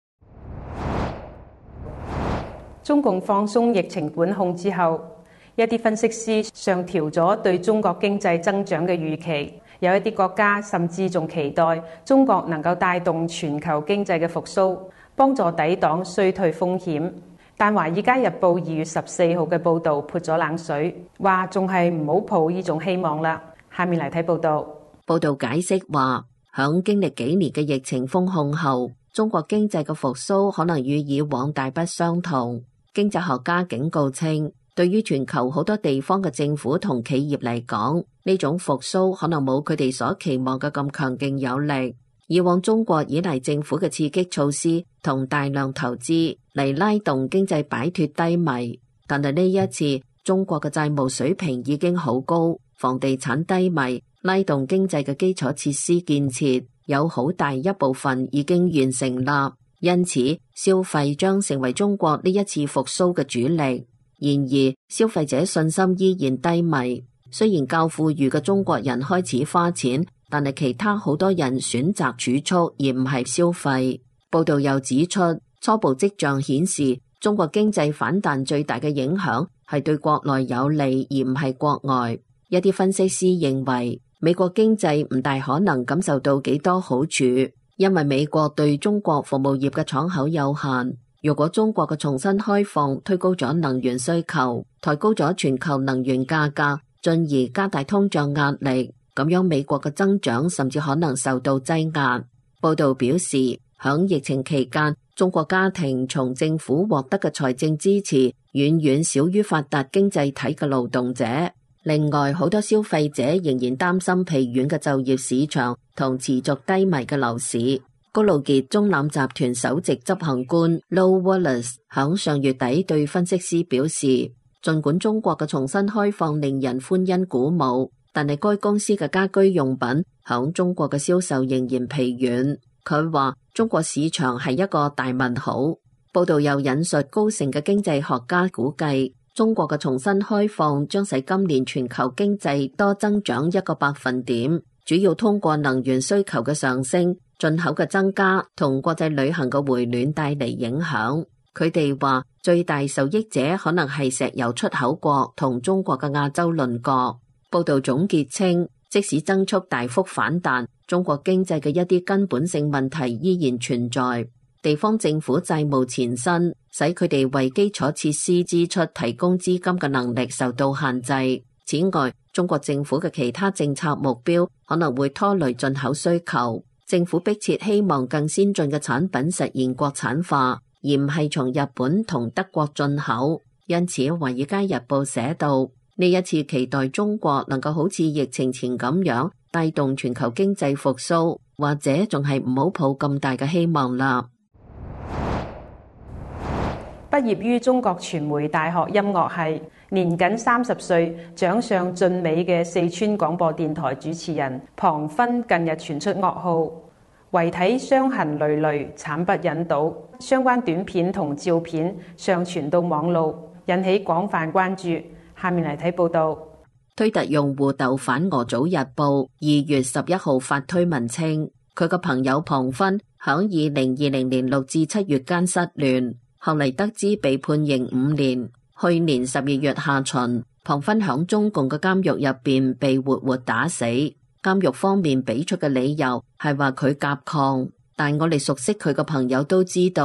中共放鬆疫情管控之後，一啲分析師上調咗對中國經濟增長嘅預期，有一啲國家甚至仲期待中國能夠帶動全球經濟嘅復甦，幫助抵擋衰退風險。但《華爾街日報》二月十四號嘅報導潑咗冷水，話仲係唔好抱呢種希望啦。下面嚟睇報導。 報導解釋話，響經歷幾年嘅疫情封控後，中國經濟嘅復甦可能與以往大不相同。經濟學家警告稱，對於全球好多地方嘅政府同企業嚟講，呢種復甦可能冇佢哋所期望嘅咁強勁有力。以往中國依賴政府嘅刺激措施同大量投資嚟拉動經濟擺脫低迷，但係呢一次中國嘅債務水平已經好高，房地產低迷，拉動經濟嘅基礎設施建設有好大一部分已經完成啦。因此，消費將成為中國呢一次復甦嘅主力。然而，消費者信心依然低迷。雖然較富裕嘅中國人開始花錢，但係其他好多人選擇儲蓄而唔係消費。報道又指出，初步跡象顯示，中國經濟反彈最大嘅影響係對國內有利，而唔係國外。一啲分析師認為，美國經濟唔大可能感受到幾多好處。因為美國對中國服務業嘅敞口有限，如果中國嘅重新開放推高咗能源需求，抬高咗全球能源價格，進而加大通脹壓力，咁樣美國嘅增長甚至可能受到擠壓。報道表示，響疫情期間，中國家庭從政府獲得嘅財政支持遠遠少於發達經濟體嘅勞動者。另外，好多消費者仍然擔心疲軟嘅就業市場同持續低迷嘅樓市。高露潔中攬集團首席執行官 Low Wallace 響上月底對分析師表示，儘管中國嘅重新開放令人歡欣鼓舞，但係該公司嘅家居用品響中國嘅銷售仍然疲軟。佢話中國市場係一個大問號。報道又引述高盛嘅經濟學家估計，中國嘅重新開放將使今年全球經濟多增長一個百分點，主要通過能源需求嘅上升、進口嘅增加同國際旅行嘅回暖帶嚟影響。佢哋話最大受益者可能係石油出口國同中國嘅亞洲鄰國。報道總結稱，即使增速大幅反彈，中國經濟嘅一啲根本性問題依然存在。地方政府債務纏身，使佢哋為基礎設施支出提供資金嘅能力受到限制。此外，中國政府嘅其他政策目標可能會拖累進口需求。政府迫切希望更先進嘅產品實現國產化，而唔係從日本同德國進口。因此，《華爾街日報》寫道，呢一次期待中國能夠好似疫情前咁樣帶動全球經濟復甦，或者仲係唔好抱咁大嘅希望啦。 畢業於中國傳媒大學音樂系，年僅三十歲，長相俊美嘅四川廣播電台主持人龐勳近日傳出噩耗，遺體傷痕累累，慘不忍睹。相關短片同照片上傳到網路，引起廣泛關注。下面嚟睇報道。 推特用戶豆瓣俄早日報二月十一號發推文稱，佢個朋友龐勳響二零二零年六至七月間失聯。後嚟得知被判刑五年。去年十二月下旬，龐勳響中共嘅監獄入邊被活活打死。監獄方面俾出嘅理由係話佢甲亢，但我哋熟悉佢嘅朋友都知道，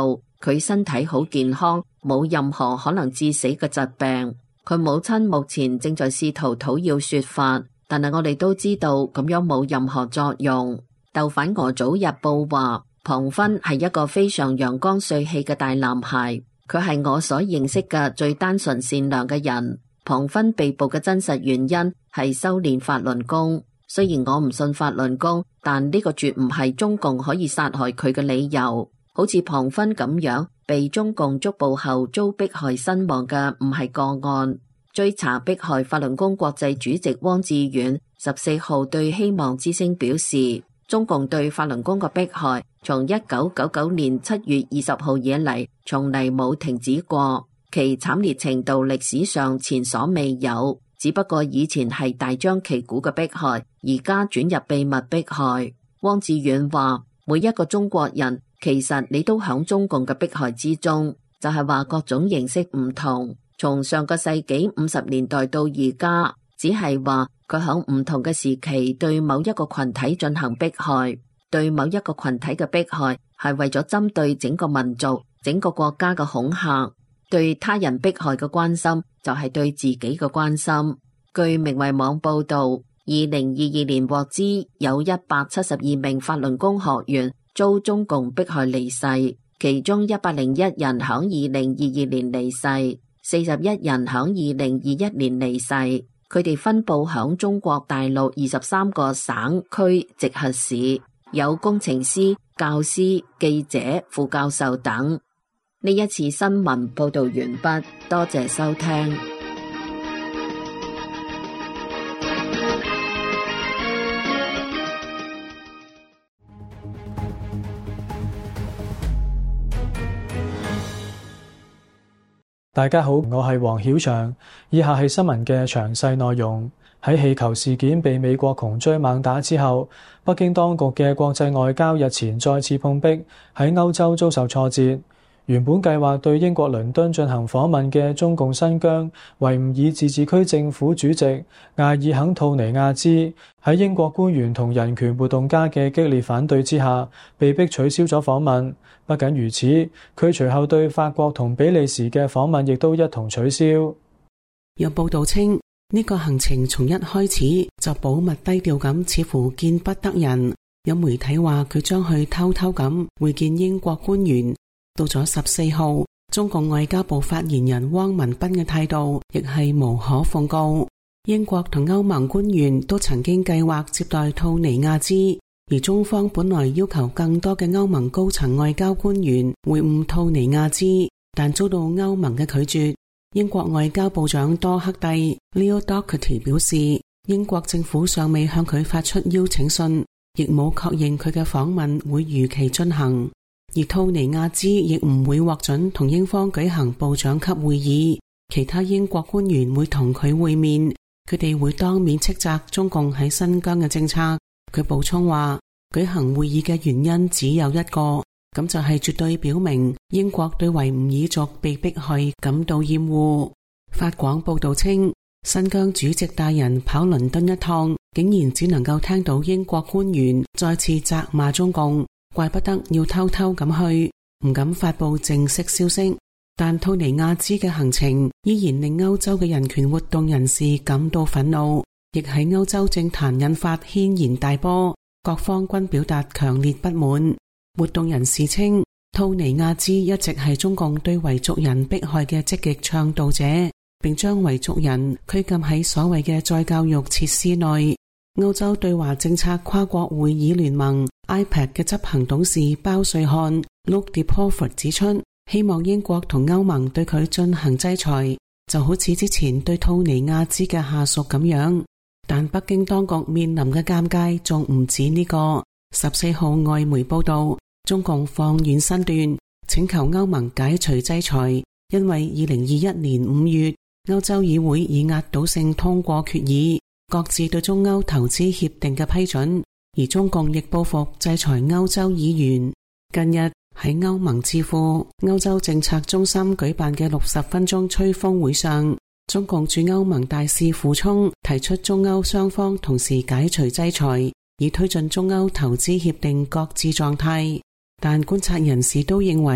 佢身體好健康，冇任何可能致死嘅疾病。佢母親目前正在試圖討要說法，但係我哋都知道咁樣冇任何作用。豆瓣俄早日報話，龐勳係一個非常陽光帥氣嘅大男孩，佢係我所認識嘅最單純善良嘅人。龐勳被捕嘅真實原因係修煉法輪功。雖然我唔信法輪功，但呢個絕唔係中共可以殺害佢嘅理由。好似龐勳咁樣被中共捉捕後遭迫害身亡嘅唔係個案。追查迫害法輪功國際主席汪志遠十四號對希望之聲表示，中共對法輪功嘅迫害從一九九九年七月二十號以嚟從嚟冇停止過，其慘烈程度歷史上前所未有。只不過以前係大張旗鼓嘅迫害，而家轉入秘密迫害。汪志遠話，每一個中國人其實你都響中共嘅迫害之中，就係話各種形式唔同，從上個世紀五十年代到而家，只係話佢響唔同嘅時期對某一個群體進行迫害，對某一個群體嘅迫害係為咗針對整個民族、整個國家嘅恐嚇。對他人迫害嘅關心就係對自己嘅關心。據明慧網報道，二零二二年獲知有一百七十二名法輪功學員遭中共迫害離世，其中一百零一人響二零二二年離世，四十一人響二零二一年離世。佢哋分布響中國大陸二十三個省區直轄市，有工程師、教師、記者、副教授等。呢一次新聞報道完畢，多謝收聽。 大家好，我係黃曉翔，以下係新聞嘅詳細內容。喺氣球事件被美國窮追猛打之後，北京當局嘅國際外交日前再次碰壁，喺歐洲遭受挫折。原本計劃對英國倫敦進行訪問嘅中共新疆維吾爾自治區政府主席艾爾肯吐尼亞茲，喺英國官員同人權活動家嘅激烈反對之下，被迫取消咗訪問。不僅如此，佢隨後對法國同比利時嘅訪問亦都一同取消。 有報道稱，呢個行程從一開始就保密低調咁，似乎見不得人。有媒體話佢將去偷偷咁會見英國官員。到咗十四號，中共外交部發言人汪文斌嘅態度亦係無可奉告。英國同歐盟官員都曾經計劃接待吐尼亞茲，而中方本來要求更多嘅歐盟高層外交官員會晤吐尼亞茲，但遭到歐盟嘅拒絕。英國外交部長多克蒂 Leo Doherty 表示，英國政府尚未向佢發出邀請信，亦冇確認佢嘅訪問會如期進行。而吐尼亞茲亦唔會獲准同英方舉行部長級會議，其他英國官員會同佢會面，佢哋會當面斥責中共喺新疆嘅政策。佢補充話，舉行會議嘅原因只有一個，咁就係絕對表明英國對維吾爾族被迫害感到厭惡。法廣報道稱，新疆主席大人跑倫敦一趟，竟然只能夠聽到英國官員再次責罵中共。怪不得要偷偷咁去，唔敢發佈正式消息。但吐尼亞茲嘅行程依然令歐洲嘅人權活動人士感到憤怒，亦喺歐洲政壇引發軒然大波，各方均表達強烈不滿。活動人士稱，吐尼亞茲一直係中共對維族人迫害嘅積極倡導者，並將維族人拘禁喺所謂嘅再教育設施內。歐洲對華政策跨國會議聯盟 I P A C 嘅執行董事包瑞漢 Luke DePauvre 指出，希望英國同歐盟對佢進行制裁，就好似之前對吐尼亞茲嘅下屬咁樣。但北京當局面臨嘅尷尬仲唔止呢個。十四號外媒報道，中共放軟身段，請求歐盟解除制裁，因為二零二一年五月，歐洲議會以壓倒性通過決議，各自對中歐投資協定嘅批准，而中共亦報復制裁歐洲議員。近日喺歐盟智庫歐洲政策中心舉辦嘅六十分鐘吹風會上，中共駐歐盟大使傅聰提出中歐雙方同時解除制裁，以推進中歐投資協定擱置狀態。但觀察人士都認為，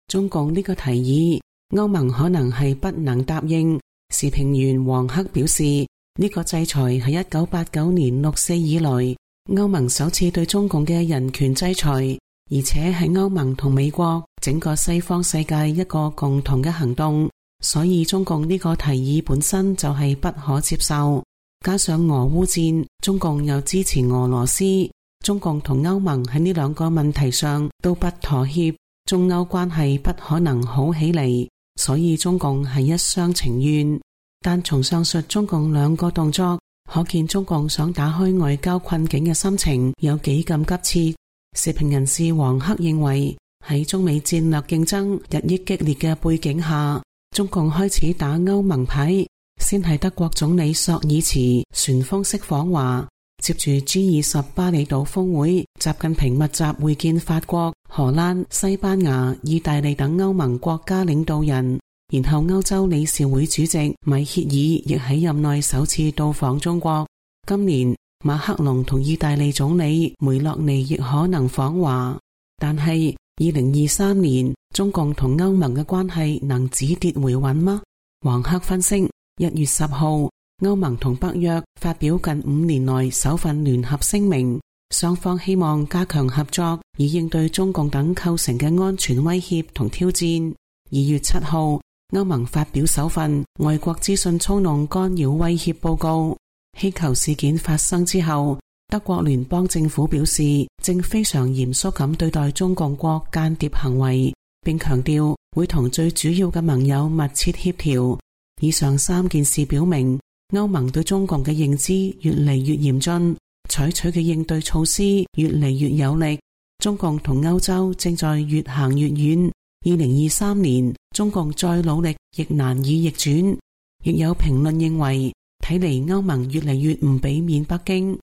中共呢個提議，歐盟可能係不能答應。時評員黃克表示，呢個制裁係一九八九年六四以來歐盟首次對中共嘅人權制裁，而且係歐盟同美國整個西方世界一個共同嘅行動，所以中共呢個提議本身就係不可接受。加上俄烏戰，中共又支持俄羅斯，中共同歐盟喺呢兩個問題上都不妥協，中歐關係不可能好起嚟，所以中共係一廂情願。但從上述中共兩個動作，可見中共想打開外交困境嘅心情有幾咁急切。時評人士黃克認為，喺中美戰略競爭日益激烈嘅背景下，中共開始打歐盟牌。先係德國總理朔爾茨旋風式訪華，接住 G 二十巴厘島峰會，習近平密集會見法國、荷蘭、西班牙、意大利等歐盟國家領導人，然後歐洲理事會主席米歇爾亦喺任內首次到訪中國。今年馬克龍同意大利總理梅洛尼亦可能訪華，但係二零二三年中共同歐盟嘅關係能止跌回穩嗎？黃克分析，一月十號，歐盟同北約發表近五年來首份聯合聲明，雙方希望加強合作，以應對中共等構成嘅安全威脅同挑戰。二月七號，歐盟發表首份外國資訊操弄干擾威脅報告。氣球事件發生之後，德國聯邦政府表示正非常嚴肅咁對待中共國間諜行為，並強調會同最主要嘅盟友密切協調。以上三件事表明，歐盟對中共嘅認知越嚟越嚴峻，採取嘅應對措施越嚟越有力。中共同歐洲正在越行越遠，二零二三年中共再努力亦難以逆轉。亦有評論認為，睇嚟歐盟越嚟越唔俾面北京。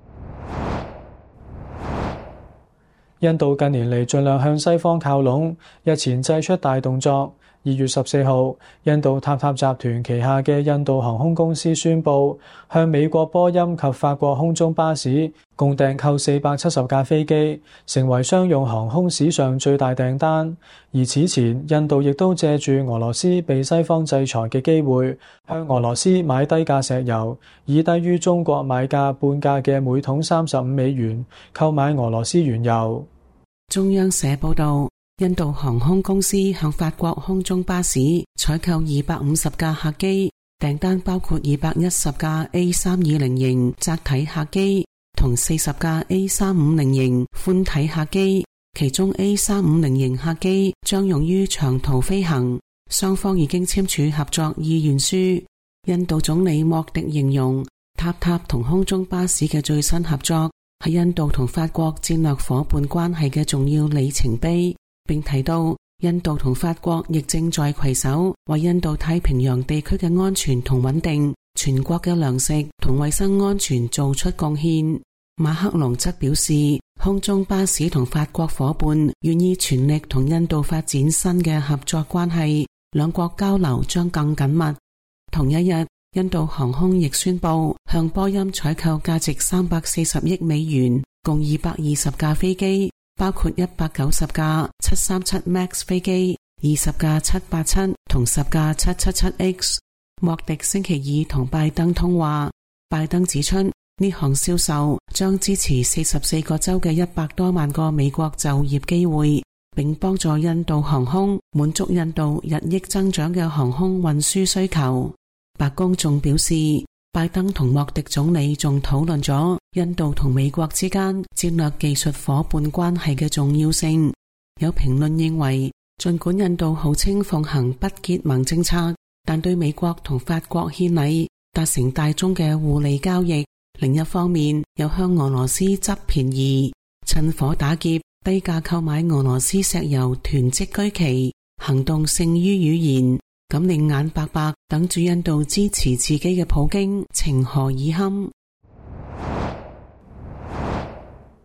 印度近年嚟盡量向西方靠攏，日前祭出大動作。二月十四號，印度塔塔集團旗下嘅印度航空公司宣布，向美國波音及法國空中巴士共訂購四百七十架飛機，成為商用航空史上最大訂單。而此前，印度亦都借住俄羅斯被西方制裁嘅機會，向俄羅斯買低價石油，以低於中國買價半價嘅每桶三十五美元購買俄羅斯原油。 中央社報道，印度航空公司向法國空中巴士採購二百五十架客機，訂單包括二百一十架 A 三二零型窄體客機同四十架 A 三五零型寬體客機，其中 A 三五零型客機將用於長途飛行，雙方已經簽署合作意願書。印度總理莫迪形容塔塔同空中巴士嘅最新合作係印度同法國戰略夥伴關係嘅重要里程碑，並提到印度同法國亦正在攜手為印度太平洋地區嘅安全同穩定、全國嘅糧食同衛生安全做出貢獻。馬克龍則表示，空中巴士同法國夥伴願意全力同印度發展新嘅合作關係，兩國交流將更緊密。同一日，印度航空亦宣布向波音採購價值三百四十億美元，共二百二十架飛機，包括一百九十架七三七 MAX 飛機、二十架七八七同十架七七七 X。莫迪星期二同拜登通話，拜登指出呢項銷售將支持四十四個州嘅一百多萬個美國就業機會，並幫助印度航空滿足印度日益增長嘅航空運輸需求。白宮仲表示，拜登同莫迪總理仲討論咗印度同美國之間戰略技術夥伴關係嘅重要性。有評論認為，儘管印度號稱奉行不結盟政策，但對美國同法國獻禮，達成大宗嘅互利交易。另一方面，又向俄羅斯執便宜，趁火打劫，低價購買俄羅斯石油囤積居奇，行動勝於語言。咁令眼白白等住印度支持自己嘅普京情何以堪？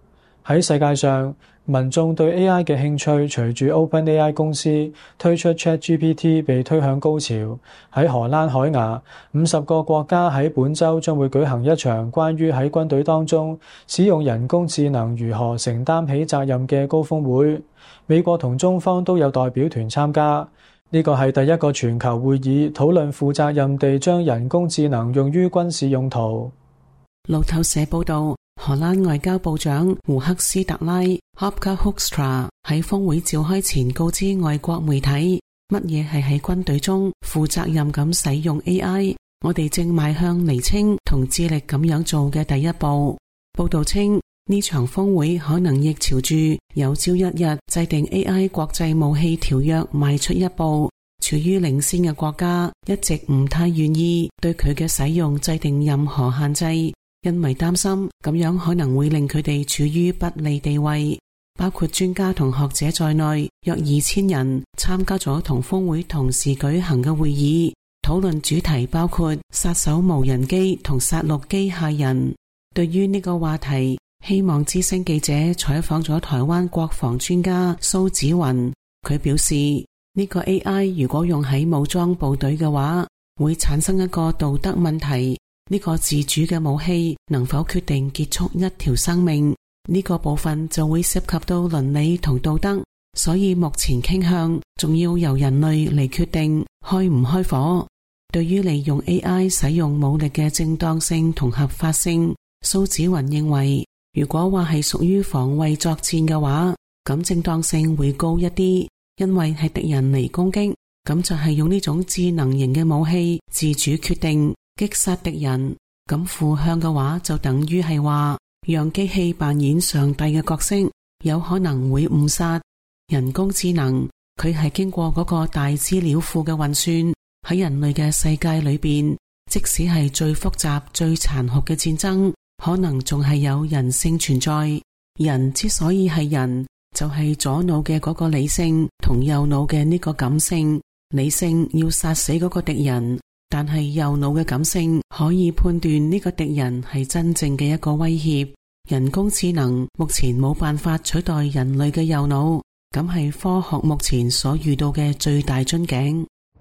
喺世界上，民眾對 A I 嘅興趣隨住 OpenAI 公司推出 ChatGPT 被推向高潮。喺荷蘭海牙，五十個國家喺本週將會舉行一場關於喺軍隊當中使用人工智能如何承擔起責任嘅高峰會。美國同中方都有代表團參加。呢個係第一個全球會議討論負責任地將人工智能用於軍事用途。 路透社報道，荷蘭外交部長胡克斯特拉 Hopke Hoekstra 喺峰會召開前告知外國媒體，乜嘢係喺軍隊中負責任咁使用 A I， 我哋正邁向釐清同致力咁樣做嘅第一步。報道稱，呢場峰會可能亦朝住有朝一日制定 A I 國際武器條約邁出一步。處於領先嘅國家一直唔太願意對佢嘅使用制定任何限制，因為擔心咁樣可能會令佢哋處於不利地位。包括專家同學者在內，約二千人參加咗同峰會同時舉行嘅會議，討論主題包括殺手無人機同殺戮機械人。對於呢個話題，希望之聲記者採訪咗台灣國防專家蘇紫雲，佢表示呢個 A I 如果用喺武裝部隊嘅話，會產生一個道德問題。呢個自主嘅武器能否決定結束一條生命？呢個部分就會涉及到倫理同道德，所以目前傾向仲要由人類嚟決定開唔開火。對於利用 A I 使用武力嘅正當性同合法性，蘇紫雲認為，如果話係屬於防衛作戰嘅話，咁正當性會高一啲，因為係敵人嚟攻擊，咁就係用呢種智能型嘅武器自主決定擊殺敵人。咁負向嘅話就等於係話讓機器扮演上帝嘅角色，有可能會誤殺。人工智能佢係經過嗰個大資料庫嘅運算，喺人類嘅世界裏邊，即使係最複雜最殘酷嘅戰爭，可能仲係有人性存在。人之所以係人，就係左腦嘅嗰個理性同右腦嘅呢個感性。理性要殺死嗰個敵人，但係右腦嘅感性可以判斷呢個敵人係真正嘅一個威脅。人工智能目前冇辦法取代人類嘅右腦，咁係科學目前所遇到嘅最大樽頸。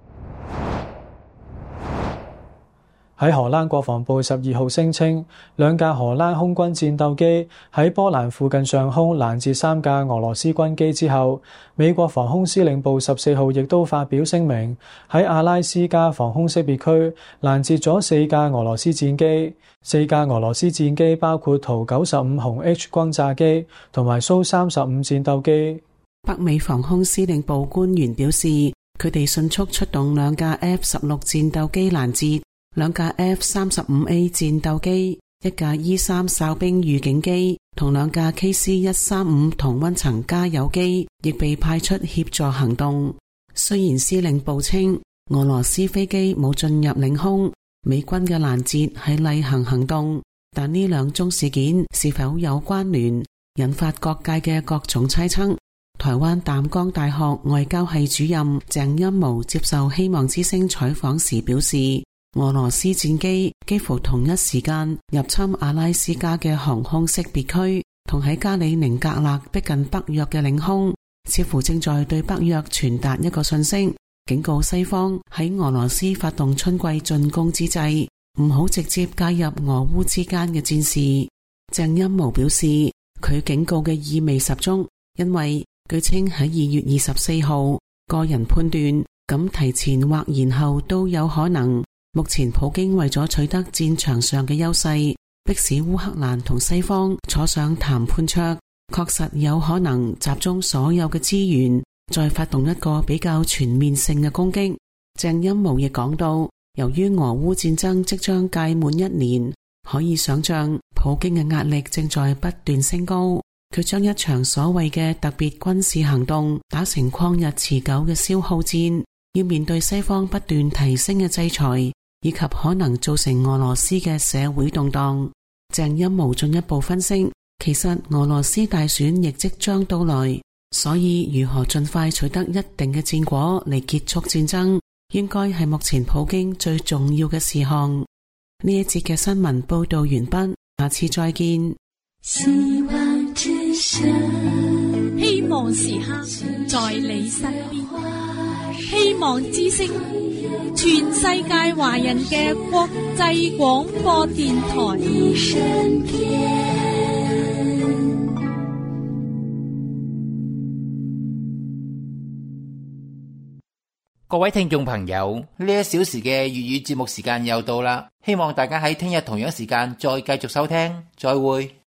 喺荷蘭國防部十二號聲稱，兩架荷蘭空軍戰鬥機喺波蘭附近上空攔截三架俄羅斯軍機之後，美國防空司令部十四號亦都發表聲明，喺阿拉斯加防空識別區攔截咗四架俄羅斯戰機。四架俄羅斯戰機包括圖九十五紅 H 轟炸機同埋蘇三十五戰鬥機。 北美防空司令部官員表示，佢哋迅速出動兩架 F 十六戰鬥機攔截，兩架 F 三十五 A 戰鬥機，一架 E 三哨兵預警機同兩架 K C 一三五同溫層加油機亦被派出協助行動。雖然司令部稱俄羅斯飛機冇進入領空，美軍嘅攔截係例行行動，但呢兩宗事件是否有關聯，引發各界嘅各種猜測。台灣淡江大學外交系主任鄭欽模接受希望之聲採訪時表示，俄羅斯戰機幾乎同一時間入侵阿拉斯加嘅航空識別區，同喺加里寧格勒逼近北約嘅領空，似乎正在對北約傳達一個訊息，警告西方喺俄羅斯發動春季進攻之際，唔好直接介入俄烏之間嘅戰事。鄭欽模表示，佢警告嘅意味十足，因為據稱喺二月二十四號，個人判斷咁提前或延後都有可能。目前普京為咗取得戰場上嘅優勢，迫使烏克蘭同西方坐上談判桌，確實有可能集中所有嘅資源，再發動一個比較全面性嘅攻擊。鄭欽模亦講到，由於俄烏戰爭即將屆滿一年，可以想象普京嘅壓力正在不斷升高。佢將一場所謂嘅特別軍事行動打成曠日持久嘅消耗戰，要面對西方不斷提升嘅制裁，以及可能造成俄羅斯嘅社會動盪。鄭欽模進一步分析，其實俄羅斯大選亦即將到來，所以如何盡快取得一定嘅戰果嚟結束戰爭，應該係目前普京最重要嘅事項。呢一節嘅新聞報道完畢，下次再見。希望之聲，希望時刻在你身邊。希望之聲，全世界華人嘅國際廣播電台。 各位聽眾朋友，呢一小時嘅粵語節目時間又到啦，希望大家喺聽日同樣時間再繼續收聽，再會。